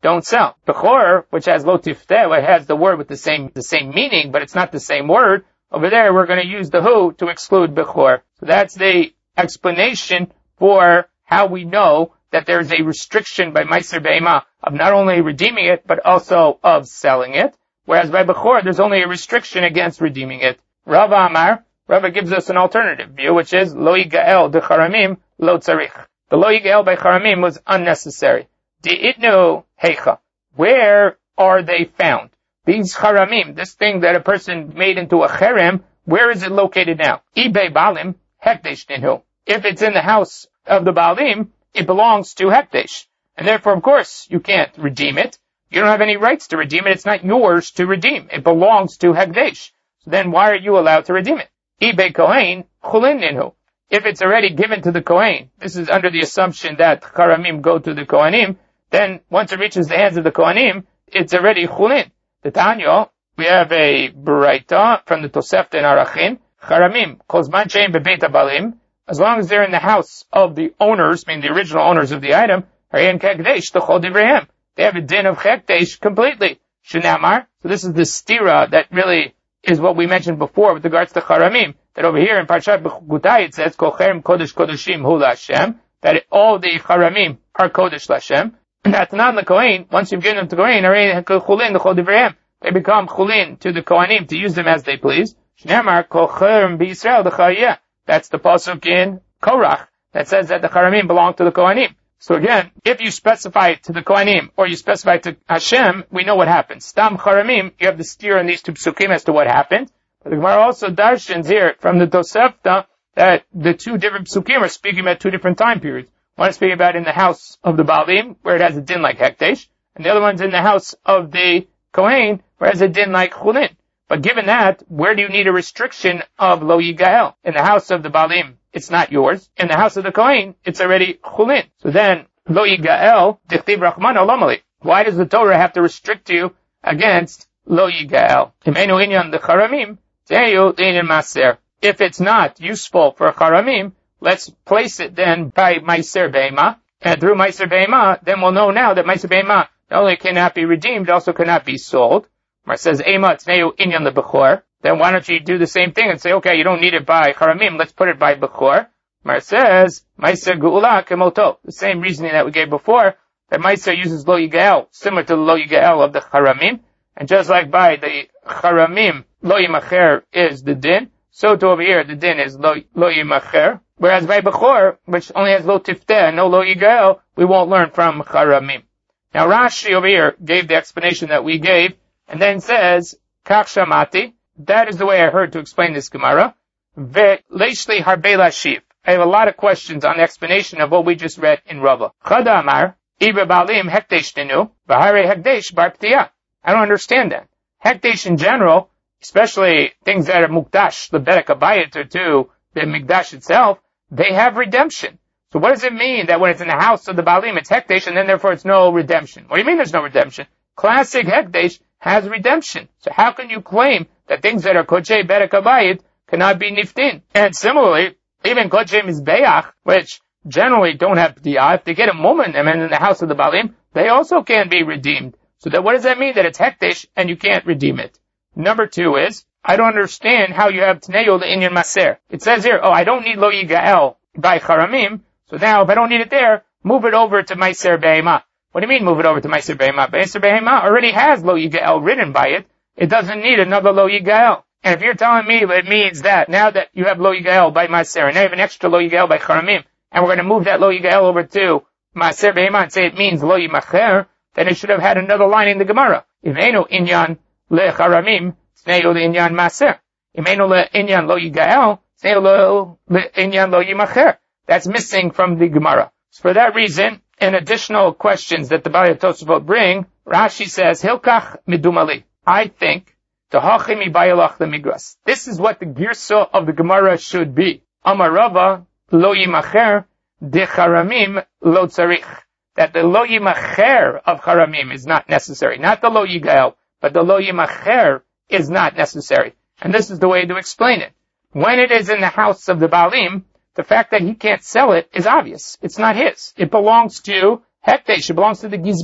don't sell. Bechor, which has lo tifteh, which has the word with the same, the same meaning, but it's not the same word. Over there, we're going to use the hu to exclude bechor. So that's the explanation for how we know that there's a restriction by Meiser Be'ema of not only redeeming it, but also of selling it. Whereas by Bechor, there's only a restriction against redeeming it. Rava Amar, Rava gives us an alternative view, which is Lo Yigael de Charamim Lo Tzarich. The Lo Yigael by Charamim was unnecessary. Di'itnu Heicha. Where are they found? These Charamim, this thing that a person made into a Cherem, where is it located now? Ibei Balim, Hekdesh Ninhu. If it's in the house of the Balim, it belongs to Hekdesh. And therefore, of course, you can't redeem it. You don't have any rights to redeem it. It's not yours to redeem. It belongs to Hekdesh. So then why are you allowed to redeem it? Ibei Kohen, Chulin Ninhu. If it's already given to the Kohen, this is under the assumption that Charamim go to the Kohanim, then once it reaches the hands of the Kohanim, it's already Chulin. The Tanya, we have a Baraita from the Tosefta and Arachin, Charamim, Kozman Shein Bebeit HaBalim, as long as they're in the house of the owners, meaning the original owners of the item, Harayin Kekdesh, T'chol Divrehem. They have a din of Kekdesh completely. Shnamar. So this is the stira that really is what we mentioned before with regards to Charamim. That over here in Parshat B'chutai it says, Kocherem Kodesh Kodeshim Hu L'Hashem. That all the Charamim are Kodesh L'Hashem. And that's not the Kohen. Once you've given them to Kohen, Harayin Chulin T'chol Divrehem. They become Chulin to the Kohanim to use them as they please. Shnamar Kocherem B'Yisrael D'chayeh. That's the pasuk in Korach that says that the Charamim belong to the Kohanim. So again, if you specify it to the Kohanim or you specify it to Hashem, we know what happens. Stam Charamim, you have the steer in these two psukim as to what happened. But the Gemara also darshans here from the Tosefta that the two different psukim are speaking about two different time periods. One is speaking about in the house of the Baalim, where it has a din like Hekdesh, and the other one's in the house of the Kohen, where it has a din like Chulin. But given that, where do you need a restriction of Lo Yigael? In the house of the Baalim, it's not yours. In the house of the Kohen, it's already Chulin. So then, Lo Yigael, Dichtiv Rachman Olamali. Why does the Torah have to restrict you against Lo Yigael? Imenu Inyan the Charamim, Teyu Inyan Maser. If it's not useful for Charamim, let's place it then by Meiser Be'ema. And through Meiser Be'ema, then we'll know now that Meiser Be'ema not only cannot be redeemed, also cannot be sold. Mar says, Ema Tneu Inyan the Bechor. Then why don't you do the same thing and say, okay, you don't need it by Charamim, let's put it by Bechor. Mar says, Meiser Geula Kemoto. The same reasoning that we gave before, that Meiser uses Lo Yigael, similar to the Lo Yigael of the Charamim. And just like by the Charamim, Lo Yimacher is the din, so to over here, the din is Lo, lo Yimacher. Whereas by Bechor, which only has Lo Tifteh and no Lo Yigael, we won't learn from Charamim. Now Rashi over here gave the explanation that we gave, and then says, Kach Shamati, that is the way I heard to explain this Gemara. Ve'leishli harbe lashiv. I have a lot of questions on the explanation of what we just read in Rava. Chada Amar, Ibe Balim Hekdesh Ninu, V'hare Hekdesh Bar Ptiyah. I don't understand that. Hekdesh in general, especially things that are Mukdash, the Bedek Abayit or to the Mikdash itself, they have redemption. So what does it mean that when it's in the house of the Balim, it's Hekdesh and then therefore it's no redemption? What do you mean there's no redemption? Classic Hekdesh has redemption. So how can you claim that things that are Kochei Bedek Abayit cannot be Niftin? And similarly, even Kochei Mizbeach, which generally don't have Ptiyah, if they get a moment and in the house of the Balim, they also can be redeemed. So that what does that mean? That it's Hekdesh and you can't redeem it. Number two is, I don't understand how you have Tneo Le'inyan Maser. It says here, oh, I don't need Lo Yigael by Charamim, so now if I don't need it there, move it over to Meiser Be'ema. What do you mean move it over to Meiser Be'ema? Meiser Be'ema already has Lo Yigael written by it. It doesn't need another Lo Yigael. And if you're telling me it means that now that you have Lo Yigael by Meiser, and now you have an extra Lo Yigael by Charamim, and we're going to move that Lo Yigael over to Meiser Be'ema and say it means Lo Yimacher, then it should have had another line in the Gemara. Imenu Inyan Le Charamim, Tneo Le Inyan Maser. Imenu Le Inyan Lo Yigael, Tneo Le Inyan Lo Yimacher. That's missing from the Gemara. So for that reason, in additional questions that the Baalei Tosafot bring, Rashi says, Hilkach Midumali. I think, Tahachim Ibayalach the Migras. This is what the Girsa of the Gemara should be. Amar Rava, Lo Yimacher, De Charamim Lo Tzarich. That the Lo Yimacher of Charamim is not necessary. Not the Lo Yigael, but the Lo Yimacher is not necessary. And this is the way to explain it. When it is in the house of the Baalim, the fact that he can't sell it is obvious. It's not his. It belongs to Hekdesh. It belongs to the Gizbar.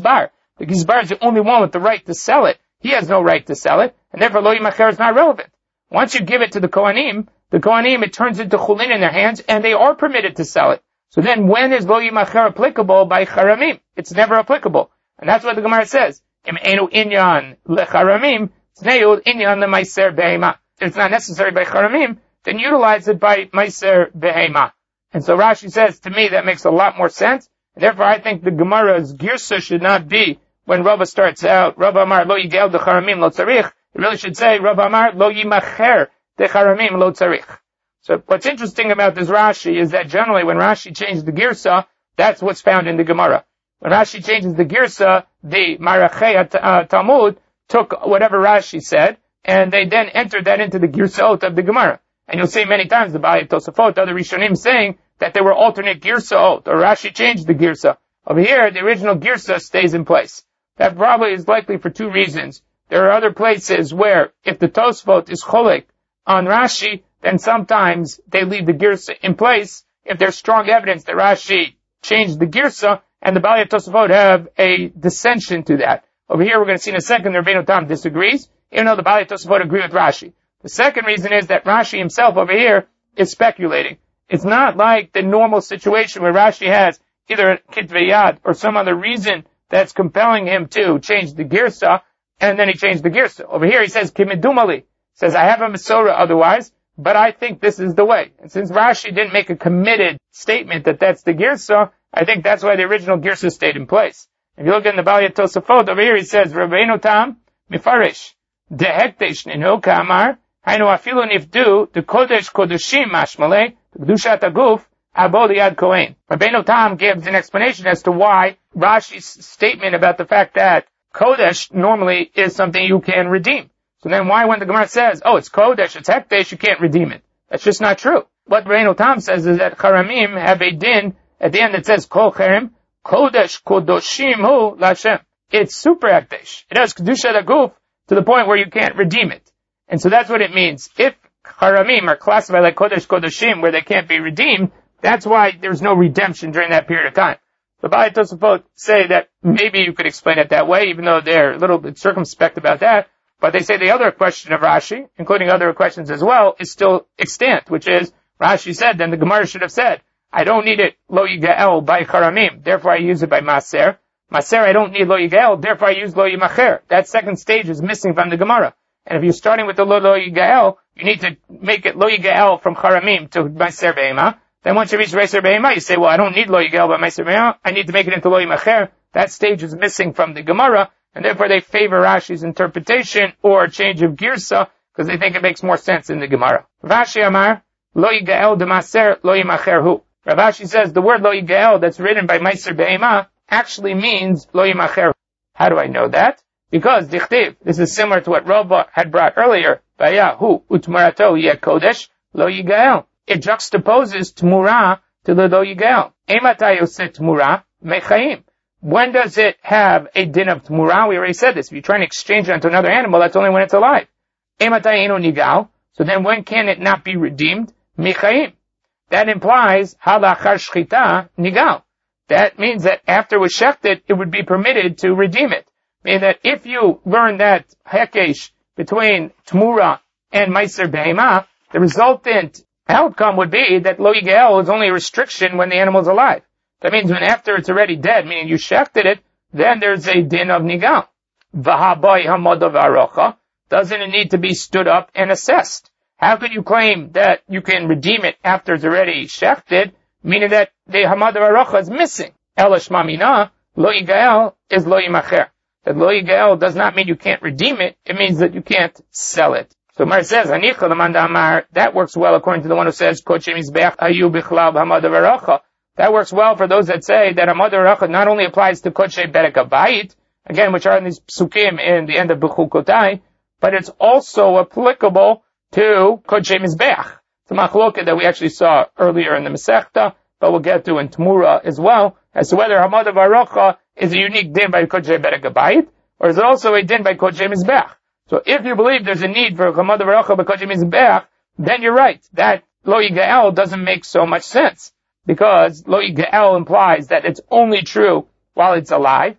The Gizbar is the only one with the right to sell it. He has no right to sell it, and therefore lo yimacher is not relevant. Once you give it to the Kohanim, the Kohanim, it turns into chulin in their hands, and they are permitted to sell it. So then when is lo yimacher applicable by charamim? It's never applicable. And that's what the Gemara says. Im enu inyan lecharamim, tneu inyan lemaiser behema. If it's not necessary by charamim, then utilize it by maiser behema. And so Rashi says, to me, that makes a lot more sense. And therefore, I think the Gemara's girsa should not be when Rava starts out, Rava Amar lo yigel de charamim lo tzarich. It really should say, Rava Amar lo yimacher de charamim lo tzarich. So what's interesting about this Rashi is that generally when Rashi changes the girsa, that's what's found in the Gemara. When Rashi changes the girsa, the Marachei uh, Talmud took whatever Rashi said, and they then entered that into the girsaot of the Gemara. And you'll see many times the Baalei Tosafot, other Rishonim saying that there were alternate girsaot, or Rashi changed the girsa. Over here, the original girsa stays in place. That probably is likely for two reasons. There are other places where if the Tosafot is cholek on Rashi, then sometimes they leave the girsa in place if there's strong evidence that Rashi changed the girsa, and the Baalei Tosafot have a dissension to that. Over here, we're going to see in a second, the Rabbeinu Tam disagrees, even though the Baalei Tosafot agree with Rashi. The second reason is that Rashi himself over here is speculating. It's not like the normal situation where Rashi has either a kitvei yad or some other reason that's compelling him to change the girsa, and then he changed the girsa. Over here he says, kimidumali, says, I have a Masorah otherwise, but I think this is the way. And since Rashi didn't make a committed statement that that's the girsa, I think that's why the original girsa stayed in place. If you look in the Baalei Tosafot, over here he says, Rabbeinu Tam, mifarish, de hektesh ninu kamar, hainu afilu nifdu, de kodesh kodeshim mashmalei, Kedushat Aguf, Abo Liad Kohen. Rabbeinu Tam gives an explanation as to why Rashi's statement about the fact that Kodesh normally is something you can redeem. So then why when the Gemara says, oh, it's Kodesh, it's Hekdesh, you can't redeem it? That's just not true. What Rabbeinu Tam says is that Charamim have a din at the end that says Kol Cherem, Kodesh Kodoshim Hu Lashem. It's super Hekdesh. It has Kedushat Aguf to the point where you can't redeem it. And so that's what it means. If Charamim are classified like Kodesh Kodeshim where they can't be redeemed, that's why there's no redemption during that period of time. The Baalei Tosafot say that maybe you could explain it that way, even though they're a little bit circumspect about that. But they say the other question of Rashi, including other questions as well, is still extant, which is, Rashi said, then the Gemara should have said, I don't need it lo yigael by Charamim, therefore I use it by Maser. Maser, I don't need lo yigael, therefore I use lo yimacher. That second stage is missing from the Gemara. And if you're starting with the lo lo yigael, you need to make it lo yigael from Charamim to Maiser Behema. Then once you reach Maiser Behema, you say, well, I don't need lo yigael by Maiser Behema, I need to make it into lo yimacher. That stage is missing from the Gemara, and therefore they favor Rashi's interpretation or change of girsa, because they think it makes more sense in the Gemara. Rav Ashi Amar, lo yigael de Maser lo yimacher hu. Rav Ashi says the word lo yigael that's written by Maiser Behema actually means lo yimacher. How do I know that? Because dichtiv, this is similar to what Rava had brought earlier. Vayahu utmarato yeh kodesh lo yigael. It juxtaposes tmura to the lo yigael. Ematay yoseh tmura mechaim. When does it have a din of tmura? We already said this. If you're trying to exchange it onto another animal, that's only when it's alive. Ematay eno nigal. So then when can it not be redeemed? Mechaim. That implies halachar shchita nigal. That means that after it was shechted, it would be permitted to redeem it. Meaning that if you learn that hekesh between tmura and meiser behema, the resultant outcome would be that lo yigael is only a restriction when the animal's alive. That means when after it's already dead, meaning you shechted it, then there's a din of nigal. V'haboy hamodav arocha. Doesn't it need to be stood up and assessed? How can you claim that you can redeem it after it's already shechted, meaning that the hamodav arocha is missing? Elash mamina, lo yigael is lo yimacher. That lo yigael does not mean you can't redeem it, it means that you can't sell it. So Mar says, Anicha l'manda amar, that works well according to the one who says, Koche mizbeach ayu bichlav hamodav arocha. That works well for those that say that hamodav arocha not only applies to Koche berek habayit, again, which are in these psukim in the end of Bechukotai, but it's also applicable to Koche mizbeach. It's a machloket that we actually saw earlier in the Masechta, but we'll get to in Tmura as well, as to whether hamodav arocha is a unique din by Koche berek habayit, or is it also a din by Koche mizbeach? So if you believe there's a need for hamodav arocha by Koche mizbeach, then you're right. That lo yigael doesn't make so much sense. Because lo yigael implies that it's only true while it's alive,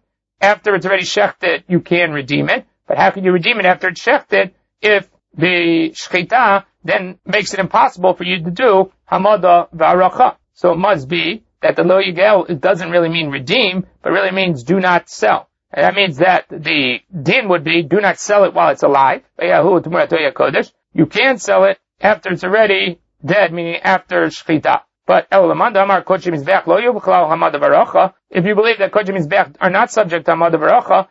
after it's already shechted, you can redeem it. But how can you redeem it after it's shechted if the shechita then makes it impossible for you to do hamada v'aracha? So it must be that the lo yigel, it doesn't really mean redeem, but really means do not sell. And that means that the din would be do not sell it while it's alive. You can sell it after it's already dead, meaning after shechita. But if you believe that kodesh mizbeach are not subject to hamada v'aracha,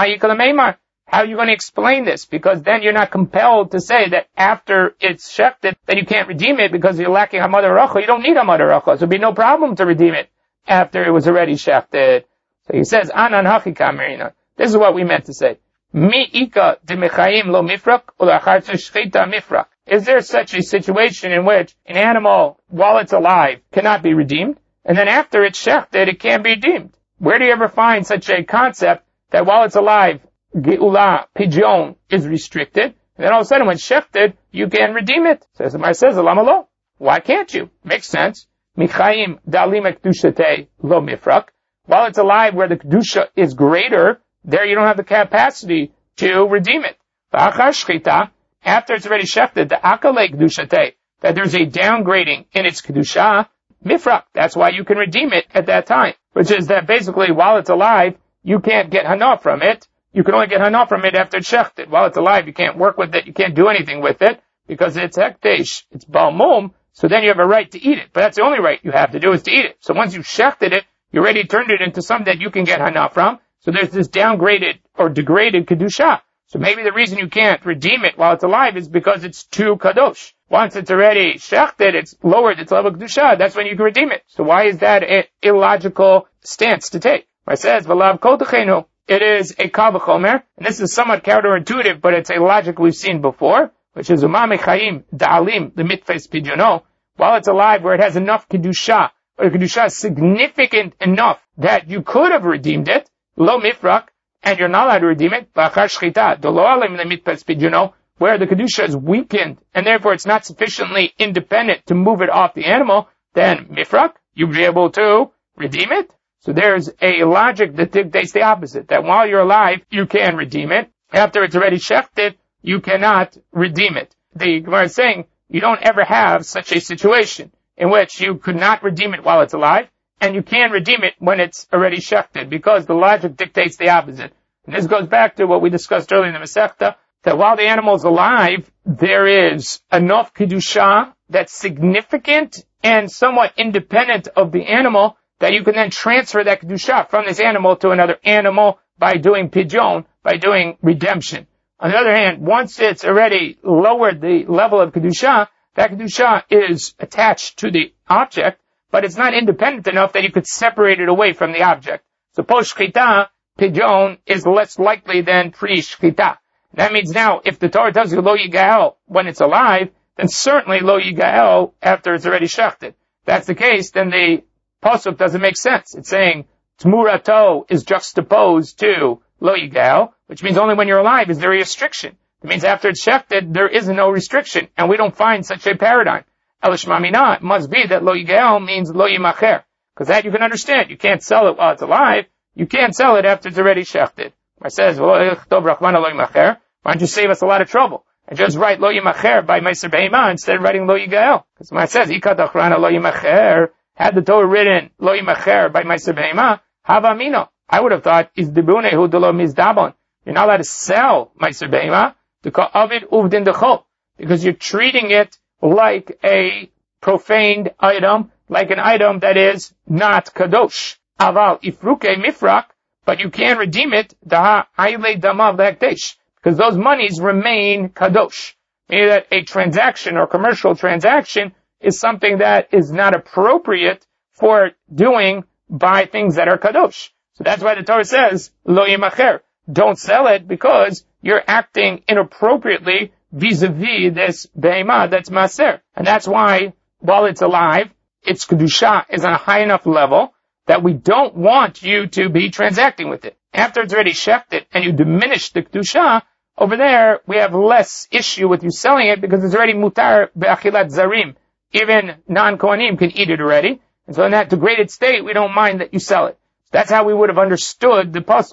how are you going to explain this? Because then you're not compelled to say that after it's shechted that you can't redeem it because you're lacking hamada v'aracha. You don't need hamada v'aracha, so it'd be no problem to redeem it after it was already shechted. So he says, Anan hachika merina. This is what we meant to say. Mi ika de mechayim lo mifrak ulachar shechita mifrak. Is there such a situation in which an animal, while it's alive, cannot be redeemed, and then after it's shechted, it can be redeemed? Where do you ever find such a concept that while it's alive, geula, pidyon, is restricted, and then all of a sudden when shechted, you can redeem it? So the Gemara says, Lama lo. Why can't you? Makes sense. Michayim dalim kedushatei lo mifrak. While it's alive, where the kedusha is greater, there you don't have the capacity to redeem it. V'achar shchita, after it's already shechted, the akalei kedushatei, that there's a downgrading in its kedusha, mifrak. That's why you can redeem it at that time. Which is that basically, while it's alive, you can't get hana from it. You can only get hana from it after it's shechted. While it's alive, you can't work with it, you can't do anything with it, because it's hekdesh, it's balmum, so then you have a right to eat it. But that's the only right you have to do is to eat it. So once you've shechted it, you already turned it into something that you can get hana from. So there's this downgraded or degraded kedusha. So maybe the reason you can't redeem it while it's alive is because it's too kadosh. Once it's already shechted, it's lowered its level of kedusha. That's when you can redeem it. So why is that an illogical stance to take? It says, "V'lav kol techenu." It is a kal v'chomer, and this is somewhat counterintuitive, but it's a logic we've seen before, which is umami chayim da'alim the mitfes pidyono. While it's alive, where it has enough kedusha, or the kedusha is significant enough that you could have redeemed it, lo mifrak, and you're not allowed to redeem it, b'achar shchita, do lo alim the mitfes pidyono, where the kedusha is weakened, and therefore it's not sufficiently independent to move it off the animal, then mifrak, you'll be able to redeem it. So there's a logic that dictates the opposite, that while you're alive, you can redeem it. After it's already shechted, you cannot redeem it. The Gemara is saying you don't ever have such a situation in which you could not redeem it while it's alive, and you can redeem it when it's already shechted, because the logic dictates the opposite. And this goes back to what we discussed earlier in the Masechta, that while the animal is alive, there is enough kedusha that's significant and somewhat independent of the animal that you can then transfer that kedusha from this animal to another animal by doing pidyon, by doing redemption. On the other hand, once it's already lowered the level of kedusha, that kedusha is attached to the object, but it's not independent enough that you could separate it away from the object. Suppose shchita, pidyon, is less likely than pre-shchita. That means now, if the Torah tells you lo yigael when it's alive, then certainly lo yigael after it's already shechted. If that's the case, then the pasuk doesn't make sense. It's saying tmurato is juxtaposed to lo yigael, which means only when you're alive is there a restriction. It means after it's shechted, there is no restriction, and we don't find such a paradigm. Elishmamina, it must be that lo yigael means lo yimacher, because that you can understand. You can't sell it while it's alive. You can't sell it after it's already shechted. It says, why don't you save us a lot of trouble and just write lo yimacher by meiser behema instead of writing lo yigael? Because when it says ikat achrana lo yimacher, had the Torah written lo yimacher by meiser behema, hava mino. I would have thought is dibunehu de lo mizdabon. You're not allowed to sell meiser behema to call avid uvdin dechol, because you're treating it like a profaned item, like an item that is not kadosh. Aval ifruke mifrak, but you can redeem it, daha aile damav le'hekdesh, because those monies remain kadosh. Meaning that a transaction or commercial transaction is something that is not appropriate for doing by things that are kadosh. So that's why the Torah says, lo yimacher, don't sell it because you're acting inappropriately vis-a-vis this behemah that's maser. And that's why, while it's alive, its kedusha is on a high enough level that we don't want you to be transacting with it. After it's already shechted and you diminish the kedusha, over there we have less issue with you selling it because it's already mutar be'achilat zarim. Even non-kohanim can eat it already. And so in that degraded state, we don't mind that you sell it. That's how we would have understood the pasuk.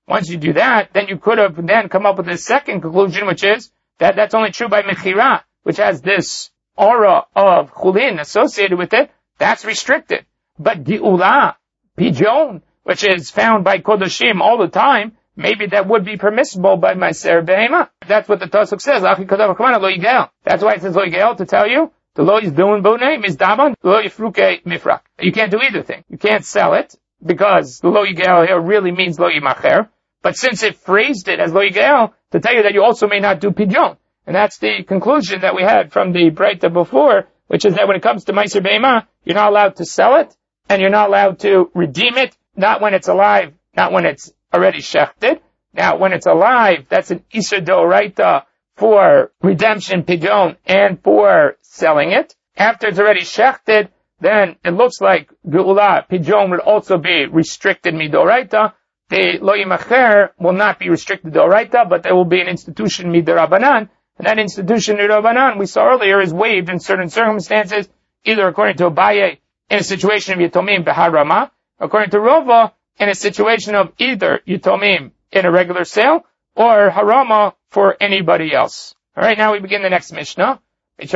Once you do that, then you could have then come up with the second conclusion, which is that that's only true by mechira, which has this aura of chulin associated with it. That's restricted. But geula, pijon, which is found by kodoshim all the time, maybe that would be permissible by Meiser Behema. That's what the Tosuk says. That's why it says lo yigel, to tell you the lo yisdun boneim is daban, lo yifruke mifrak. You can't do either thing. You can't sell it because the lo yigel here really means lo yimacher. But since it phrased it as lo yigel, to tell you that you also may not do pijon. And that's the conclusion that we had from the Breita before, which is that when it comes to Meiser Behema, you're not allowed to sell it, and you're not allowed to redeem it, not when it's alive, not when it's already shechted. Now, when it's alive, that's an Isur D'Oraita for redemption, pijon, and for selling it. After it's already shechted, then it looks like Geula, pijon would also be restricted midoraita. The Lo Yimacher will not be restricted D'Oraita, but there will be an institution midirabanan. And that institution midirabanan, we saw earlier, is waived in certain circumstances, either according to Abaye, in a situation of Yitomim Beharama, according to Rova, in a situation of either Yitomim in a regular sale, or Harama for anybody else. Alright, now we begin the next Mishnah. So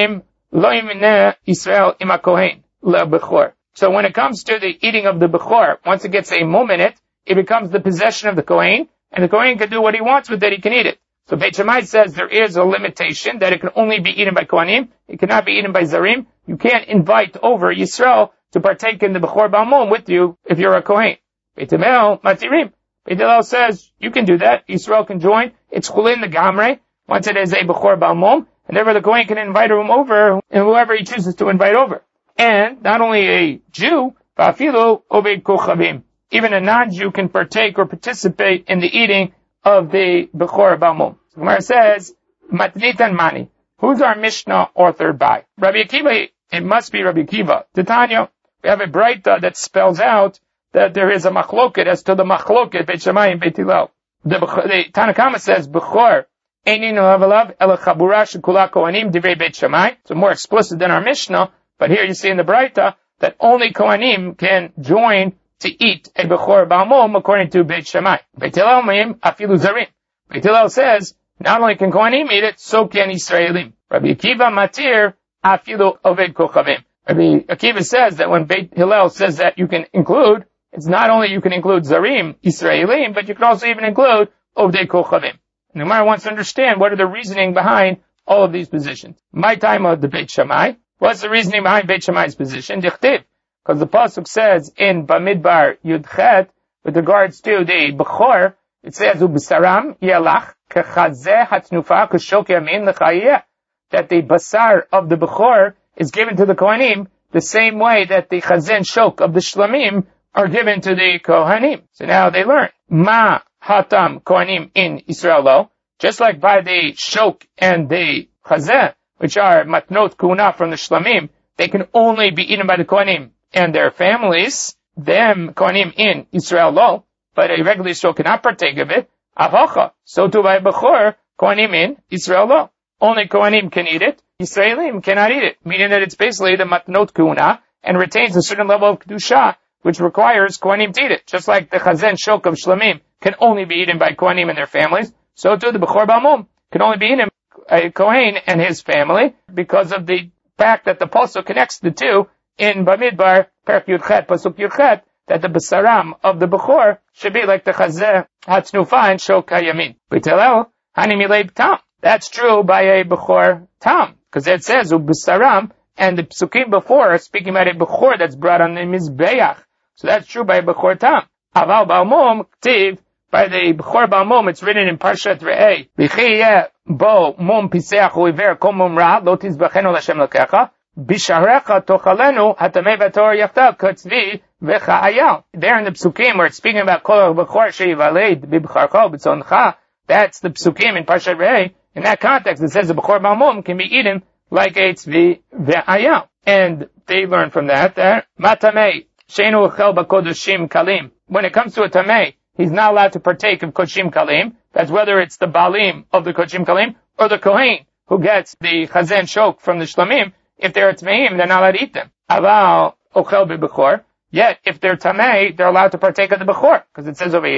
when it comes to the eating of the Bechor, once it gets a mum in it, it becomes the possession of the Kohen, and the Kohen can do what he wants with it, he can eat it. So Beit Shammai says there is a limitation that it can only be eaten by Kohanim, it cannot be eaten by Zarim. You can't invite over Yisrael to partake in the Bechor Ba'amum with you if you're a Kohen. Beit Hillel Matirim. Beit Hillel says you can do that. Yisrael can join. It's Chulin the Gamre. Once it is a Bechor Ba'amum, and therefore the Kohen can invite him over, and whoever he chooses to invite over. And not only a Jew, Ba'afilu Obed Kochavim. Even a non-Jew can partake or participate in the eating of the Bechor Ba'amum. So Gemara says, Matnitan Mani. Who's our Mishnah authored by? Rabbi Akiva. It must be Rabbi Akiva. Titania. We have a Breita that spells out that there is a machloket as to the machloket Beit Shammai and Beit Hillel. The, the Tanakama says Bechor Einin Ohavalav El Chabura Shekula Kohanim Divrei Beit Shammai. So more explicit than our Mishnah, but here you see in the Breita that only Kohanim can join to eat a Bechor Ba'amum according to Beit Shammai. Beit Hillel Meim Afilu Zarim. Beit Hillel says not only can Kohanim eat it, so can Israelim. Rabbi Akiva Matir Afilu Oved Kochavim. Rabbi Akiva says that when Beit Hillel says that you can include, it's not only you can include Zarim, Israelim, but you can also even include Ovdei Kochavim. And the Gemara wants to understand what are the reasoning behind all of these positions. My time of the Beit Shammai. What's the reasoning behind Beit Shammai's position? Dichtiv. Because the Pasuk says in Bamidbar Yudchet, with regards to the Bechor, it says, U'b'saram yelach kechazeh hatnufa k'shok yamin l'chayeh. That the basar of the Bechor is given to the Kohanim the same way that the chazeh and shok of the Shlamim are given to the Kohanim. So now they learn. Ma hatam Kohanim in Israel, just like by the shok and the chazeh, which are matnot kuna from the Shlamim, they can only be eaten by the Kohanim and their families, them Kohanim in Israel, but a regular Yisrael cannot partake of it. Avacha. So too by Bechor, Kohanim in Israel. Only Kohanim can eat it. Israelim cannot eat it, meaning that it's basically the matnot kuna and retains a certain level of kedusha, which requires Kohanim to eat it. Just like the chazen shok of Shlamim can only be eaten by Kohanim and their families, so too the Bechor Ba'amum can only be eaten by a Kohen and his family, because of the fact that the Pasuk connects the two in Bamidbar, Perek Yudchet, Pasuk Yudchet, that the Besaram of the Bechor should be like the Chazeh Hatznufa and Shok HaYamin. Beit Hillel, Hani Milei Tam. That's true by a Bechor Tam, because it says U'Besaram, and the Psukim before are speaking about a Bechor that's brought on the Mizbeach. So that's true by a Bechor Tam. Aval Ba'amum, Ktiv, by the Bechor Ba'amum, it's written in Parshat Re'eh, B'chiyeh bo mum piseach u'iver kol mum ra, lo tizbachenu l'Hashem l'kecha, Bisharecha tochalenu hatamei v'tor yachtav katzvi v'cha'ayal. There in the Psukim where it's speaking about kol b'chor sheyivaled b'b'charcho b'tzoncha, that's the Psukim in Parshat Re'eh. In that context, it says the Bechor Ba'amum can be eaten like a tzvi v'ayal. And they learn from that that matamei sheinu uchel b'kodoshim kalim. When it comes to a tamei, he's not allowed to partake of kodoshim kalim. That's whether it's the balim of the kodoshim kalim or the kohen who gets the chazen shok from the shlamim. If they're tmeim, they're not allowed to eat them. Aval ochel b'bechor. Yet, if they're tamei, they're allowed to partake of the bechor, because it says over here,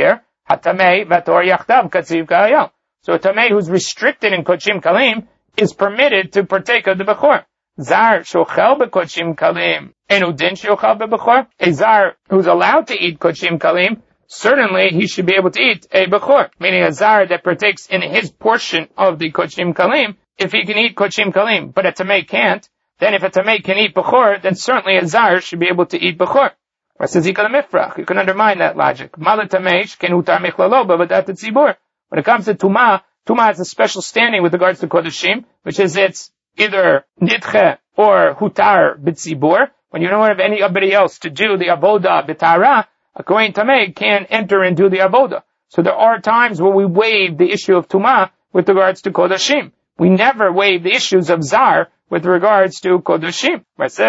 Hatamei v'ator yachdav katziv ka'ayal. So a tamei who's restricted in kodshim kalim is permitted to partake of the bechor. Zar shochel bekodshim kalim enu din shochel bebechor. A zar who's allowed to eat kodshim kalim, certainly he should be able to eat a bechor, meaning a zar that partakes in his portion of the kodshim kalim. If he can eat kodshim kalim, but a tamei can't, then if a tamei can eat bechor, then certainly a zar should be able to eat bechor. You can undermine that logic. When it comes to Tumah, Tumah has a special standing with regards to Kodashim, which is it's either Nidche or Hutar B'tzibur. When you don't have anybody else to do the Avoda B'tara, a Kohen Tameh can enter and do the Avoda. So there are times where we waive the issue of Tumah with regards to Kodashim. We never waive the issues of Zar with regards to Kodashim.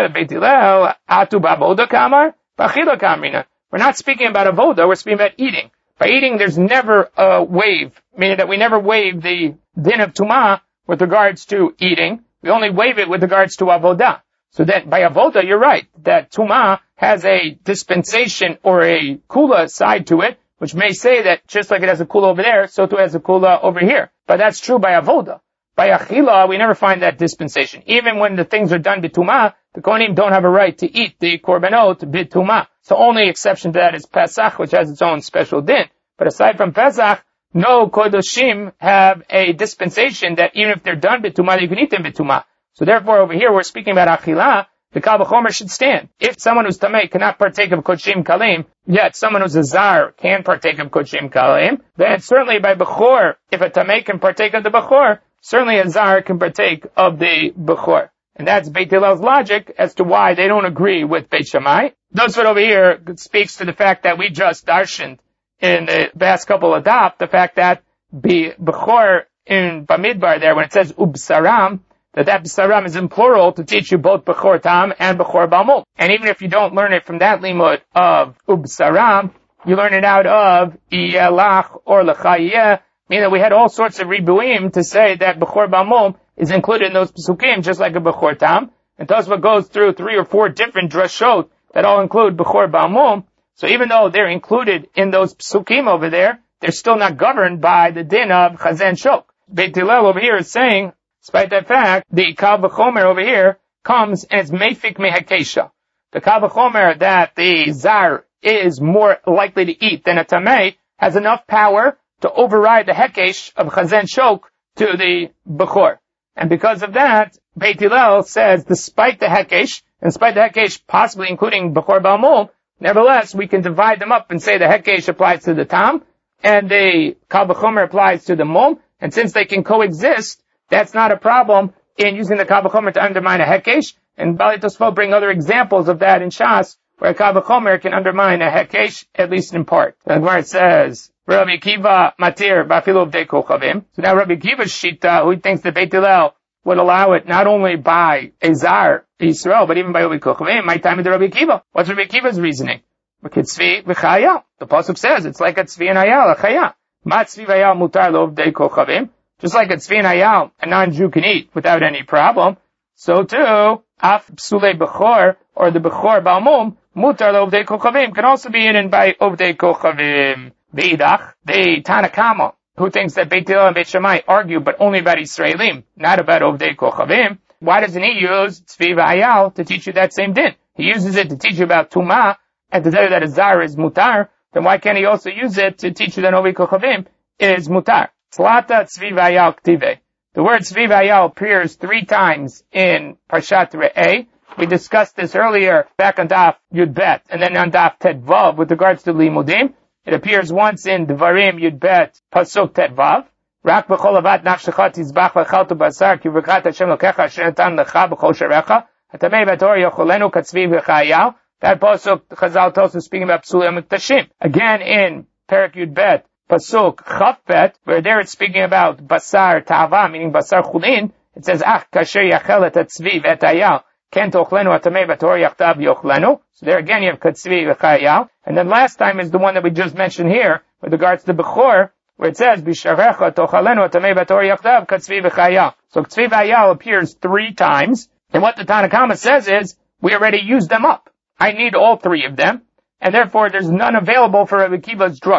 We're not speaking about avoda, we're speaking about eating. By eating, there's never a waive, meaning that we never waive the din of tumah with regards to eating. We only waive it with regards to avoda. So that by avoda, you're right, that tumah has a dispensation or a kula side to it, which may say that just like it has a kula over there, so too has a kula over here. But that's true by avoda. By achila, we never find that dispensation. Even when the things are done bitumah, the Kohanim don't have a right to eat the korbanot bitumah. So only exception to that is Pesach, which has its own special din. But aside from Pesach, no Kodoshim have a dispensation that even if they're done bitumah, you can eat them bitumah. So therefore over here we're speaking about achila, the Kal V'chomer should stand. If someone who's tamei cannot partake of Kodshim Kalim, yet someone who's a Zar can partake of Kodshim Kalim, then certainly by Bechor, if a tamei can partake of the Bechor, certainly a Zar can partake of the Bechor. And that's Beit Hillel's logic as to why they don't agree with Beit Shammai. Those over here speaks to the fact that we just darshaned in the past couple of daf, the fact that Bechor in Bamidbar there, when it says Ubsaram, that that B'saram is in plural to teach you both Bechor Tam and Bechor Balmul. And even if you don't learn it from that limud of Ubsaram, you learn it out of Iyelach or L'chayeh, meaning that we had all sorts of ribuim to say that Bechor Balmul is included in those Pesukim just like a Bechor Tam. And Tosfot goes through three or four different drashot that all include Bechor Balmul. So even though they're included in those Pesukim over there, they're still not governed by the din of Chazen Shok. Beit Hillel over here is saying, despite that fact, the Kal V'chomer over here comes and it's Meifik Mehakesha. The Kal V'chomer that the Zar is more likely to eat than a Tamei has enough power to override the Hekesh of Chazen Shok to the Bechor. And because of that, Beit Hillel says, despite the Hekesh, and despite the Hekesh possibly including Bechor Balmul, nevertheless, we can divide them up and say the Hekesh applies to the Tam, and the Kal V'chomer applies to the Mum, and since they can coexist, that's not a problem in using the Kal V'chomer to undermine a Hekesh, and Bali Tosfot bring other examples of that in Shas, where a Kal V'chomer can undermine a Hekesh, at least in part. And where it says, Rabbi Akiva matir ba'afilu uvdei kochavim. So now Rabbi Akiva's shita, who thinks that Beit Hillel would allow it not only by a Zar, Yisrael, but even by uvdei kochavim, my time to Rabbi Akiva. What's Rabbi Akiva's reasoning? Tzvi v'chayal. The pasuk says it's like a tzvi and ayal, a chaya. Ma tzvi v'ayal mutar lo uvdei kochavim. Just like a tzvi and ayal, a non-Jew can eat without any problem. So too, af psulei bechor, or the bechor balmum, mutar lo uvdei kochavim, can also be eaten by uvdei kochavim. Beidach, the Tanakama, who thinks that Beit Hillel and Beit Shammai argue, but only about Israelim, not about Ovdei Kochavim. Why doesn't he use Tzvi v'Ayal to teach you that same din? He uses it to teach you about Tumah, and to tell you that a Zar is Mutar, then why can't he also use it to teach you that Ovdei Kochavim is Mutar? Tzlata Tzvi v'Ayal Ktive. The word Tzvi v'Ayal appears three times in Parshat Re'eh. We discussed this earlier back on Daf Yud Bet, and then on Daf Tet Vav with regards to Limudim. It appears once in Devarim Yud Bet Pasuk Tet Vav. Rak b'chol avat nafshecha tizbach v'chaltu basar ki v'kat Hashem lokecha asher natan lecha b'chol sherecha hatamei v'tor yocholenu katzvi v'chayal. That Pasuk Chazal tells us speaking about Psulei Muktashim. Again in Perek Yud Bet Pasuk Chaf Bet, where there it's speaking about basar ta'ava, meaning basar chulin. It says ach kasher yachel et hatzvi v'et hayal ken tochlenu hatamei v'tor yachtav yochlenu. So there again you have katzvi v'chayal. And then last time is the one that we just mentioned here, with regards to the Bechor, where it says, Bisharecha tochalenu atamei bator yachdav katzvi v'chayal. So katzvi v'chayal appears three times, and what the Tanakama says is, we already used them up. I need all three of them, and therefore there's none available for Rabbi Akiva's drasha.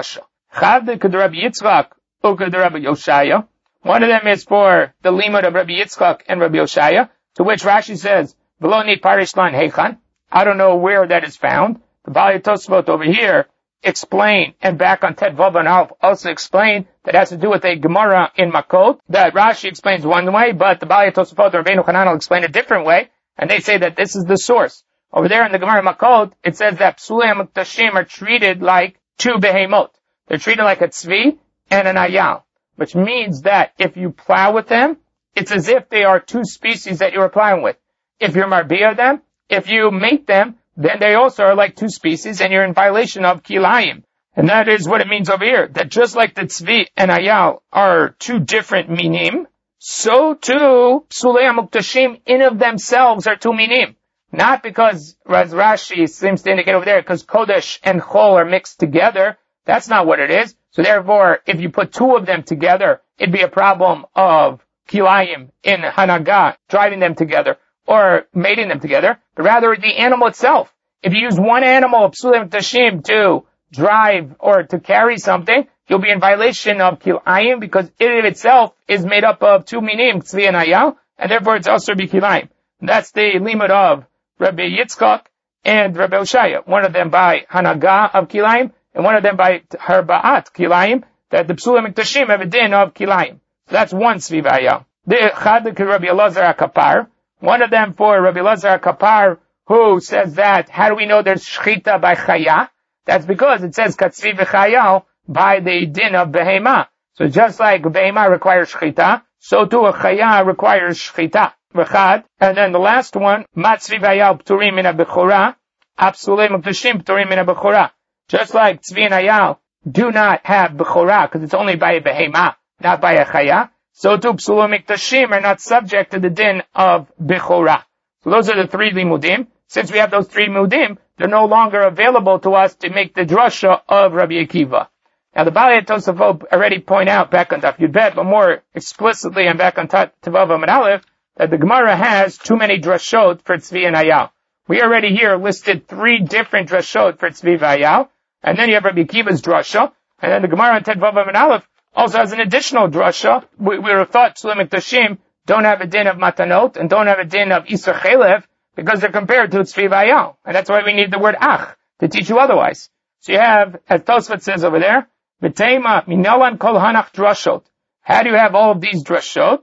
Chavde k'd Rabbi Yitzchak uk'd Rabbi Yoshaya. One of them is for the limud of Rabbi Yitzchak and Rabbi Yoshaya, to which Rashi says, V'lo ni parish lan heichan. I don't know where that is found. The Baalei Tosfot over here explain, and back on Tet Vav and Alf also explain that has to do with a Gemara in Makot, that Rashi explains one way, but the Baalei Tosfot or Rabbeinu Hanan will explain a different way, and they say that this is the source. Over there in the Gemara Makot, it says that Psulei HaMuktashim are treated like two behemot. They're treated like a tzvi and an ayal, which means that if you plow with them, it's as if they are two species that you are plowing with. If you're marbiyah them, if you mate them, then they also are like two species, and you're in violation of kilayim. And that is what it means over here, that just like the tzvi and ayal are two different minim, so too, psulei hamuktashim in of themselves are two minim. Not because, as Rashi seems to indicate over there, because kodesh and chol are mixed together. That's not what it is. So therefore, if you put two of them together, it'd be a problem of kilayim in hanaga, driving them together, or mating them together, but rather the animal itself. If you use one animal, psulei hamuktashim, to drive or to carry something, you'll be in violation of kilayim, because it in itself is made up of two minim, tzvi and ayal, and therefore it's also be kilayim. That's the limud of Rabbi Yitzchak and Rabbi Oshaya. One of them by hanaga of kilayim, and one of them by harba'at kilayim, that the psulei hamuktashim have a din of kilayim. So that's one tzvi v'ayal. The chad Rabbi Elazar HaKapar, one of them for Rabbi Elazar HaKapar, who says that, how do we know there's shchita by chaya? That's because it says katzvi v'chayal by the din of behema. So just like behema requires shchita, so too a chaya requires shchita. V'chad. And then the last one, matzvi v'ayal p'turim min ha-bechora, apsulei muktashim p'turim min ha-bechora. Just like tzvi and ayal do not have bechora, because it's only by a behema, not by a chaya, so too psulei muktashim are not subject to the din of bechora. So those are the three limudim. Since we have those three limudim, they're no longer available to us to make the drasha of Rabbi Akiva. Now the Baalei Tosafot already point out back on Daf Yudbet, but more explicitly and back on Tevav Amud Aleph, that the Gemara has too many drashot for tzvi and ayal. We already here listed three different drashot for tzvi and ayal, and then you have Rabbi Akiva's drasha, and then the Gemara on Tevav Amud Aleph also has an additional drasha. We, we would have thought psulei hamuktashim don't have a din of matanot and don't have a din of isur chelev, because they're compared to tzvi v'ayal. And that's why we need the word ach, to teach you otherwise. So you have, as Tosfot says over there, v'teima minalan kol hanach drashot. How do you have all of these drashot?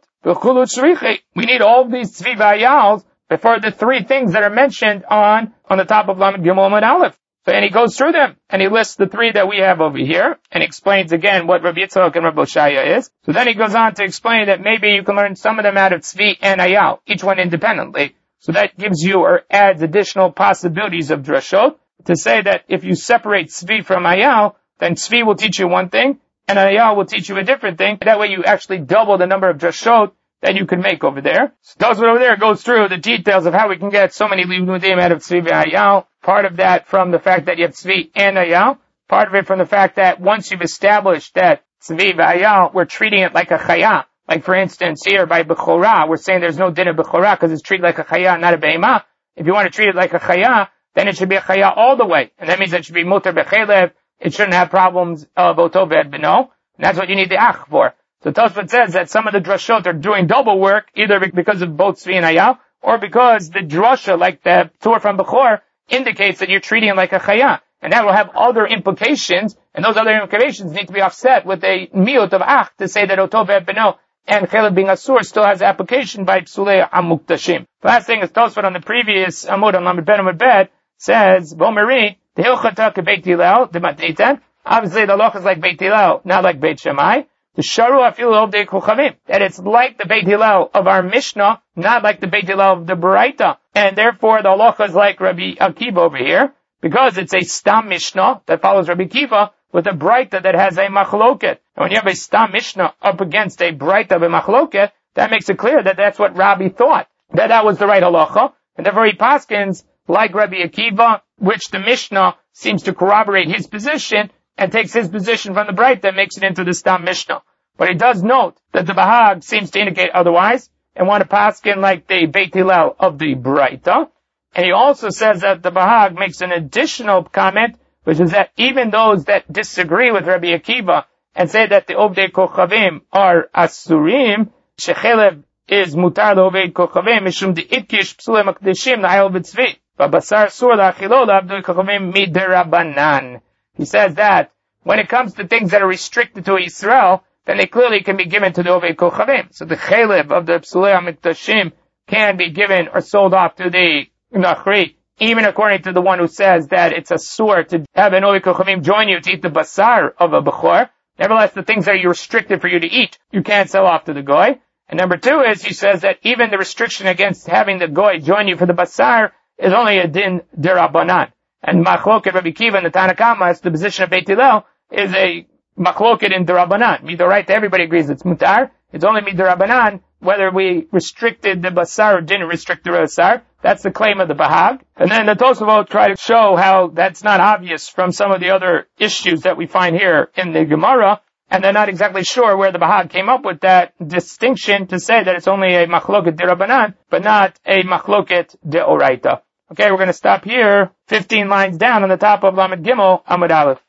We need all of these tzvi v'ayals before the three things that are mentioned on, on the top of Lamed Gimel Amud Aleph. So, and he goes through them, and he lists the three that we have over here, and explains again what Rabbi Yitzchak and Rabbi Oshaya is. So then he goes on to explain that maybe you can learn some of them out of tzvi and ayal, each one independently. So that gives you or adds additional possibilities of drashot to say that if you separate tzvi from ayal, then tzvi will teach you one thing, and ayal will teach you a different thing. That way you actually double the number of drashot that you can make over there. So Tosfot over there goes through the details of how we can get so many limudim out of tzvi and ayal. Part of that from the fact that you have tzvi and ayal. Part of it from the fact that once you've established that tzvi and ayal, we're treating it like a chaya. Like, for instance, here by Bechorah, we're saying there's no din of Bechorah because it's treated like a chaya, not a behemah. If you want to treat it like a chaya, then it should be a chaya all the way. And that means it should be mutar bechelev. It shouldn't have problems of oto ve'ed beno. And that's what you need the ach for. So Tosfot says that some of the drashot are doing double work, either because of both tzvi and ayal, or because the drasha, like the Torah from Bechor, indicates that you're treating it like a chaya. And that will have other implications, and those other implications need to be offset with a miut of ach to say that oto ve'ed beno and chelev being asur still has application by psulei hamuktashim. The last thing is Tosfot on the previous amud on Lamed Ben Amud Bet says, Bomeri, the hilchata ke Beit Hillel, the matnitan. Obviously the halacha is like Beit Hillel, not like Beit Shammai. The sharu afilu ovdei kuchavim, that it's like the Beit Hillel of our Mishnah, not like the Beit Hillel of the Baraita. And therefore the halacha is like Rabbi Akiva over here, because it's a stam Mishnah that follows Rabbi Akiva with a Baraita that has a machloket. And when you have a stam Mishnah up against a Baraita of a machloket, that makes it clear that that's what Rabbi thought, that that was the right halacha. And therefore he paskins like Rabbi Akiva, which the Mishnah seems to corroborate his position, and takes his position from the Baraita and makes it into the stam Mishnah. But he does note that the Bahag seems to indicate otherwise, and want to paskin like the Beit Hillel of the Baraita. And he also says that the Bahag makes an additional comment which is that even those that disagree with Rabbi Akiva and say that the Ovdei Kochavim are Asurim, Shechelev is Mutar Ovdei Kochavim, Mishum de Itkish Psule Makdeshim, Na'el B'tzvi, V'basar Sur La'achilo L'Avdei Kochavim Miderabanan. He says that when it comes to things that are restricted to Yisrael, then they clearly can be given to the Ovei Kochavim. So the Chelev of the Psulei HaMikdashim can be given or sold off to the Nachri, even according to the one who says that it's a sur to have an Ovei Kochavim join you to eat the basar of a Bechor. Nevertheless, the things that are restricted for you to eat, you can't sell off to the Goy. And number two is, he says that even the restriction against having the Goy join you for the basar is only a din derabanan. And Machloket Rabbi Kiva and the Tanna Kama, as the position of Beit Hillel, is a Machloket in derabanan. Midoraita, everybody agrees it's mutar. It's only midirabanan whether we restricted the basar or didn't restrict the basar. That's the claim of the Bahag. And then the Tosafot try to show how that's not obvious from some of the other issues that we find here in the Gemara, and they're not exactly sure where the Bahag came up with that distinction to say that it's only a machloket derabanan, but not a machloket deoraita. Okay, we're going to stop here, fifteen lines down on the top of Lamed Gimel, Amud Aleph.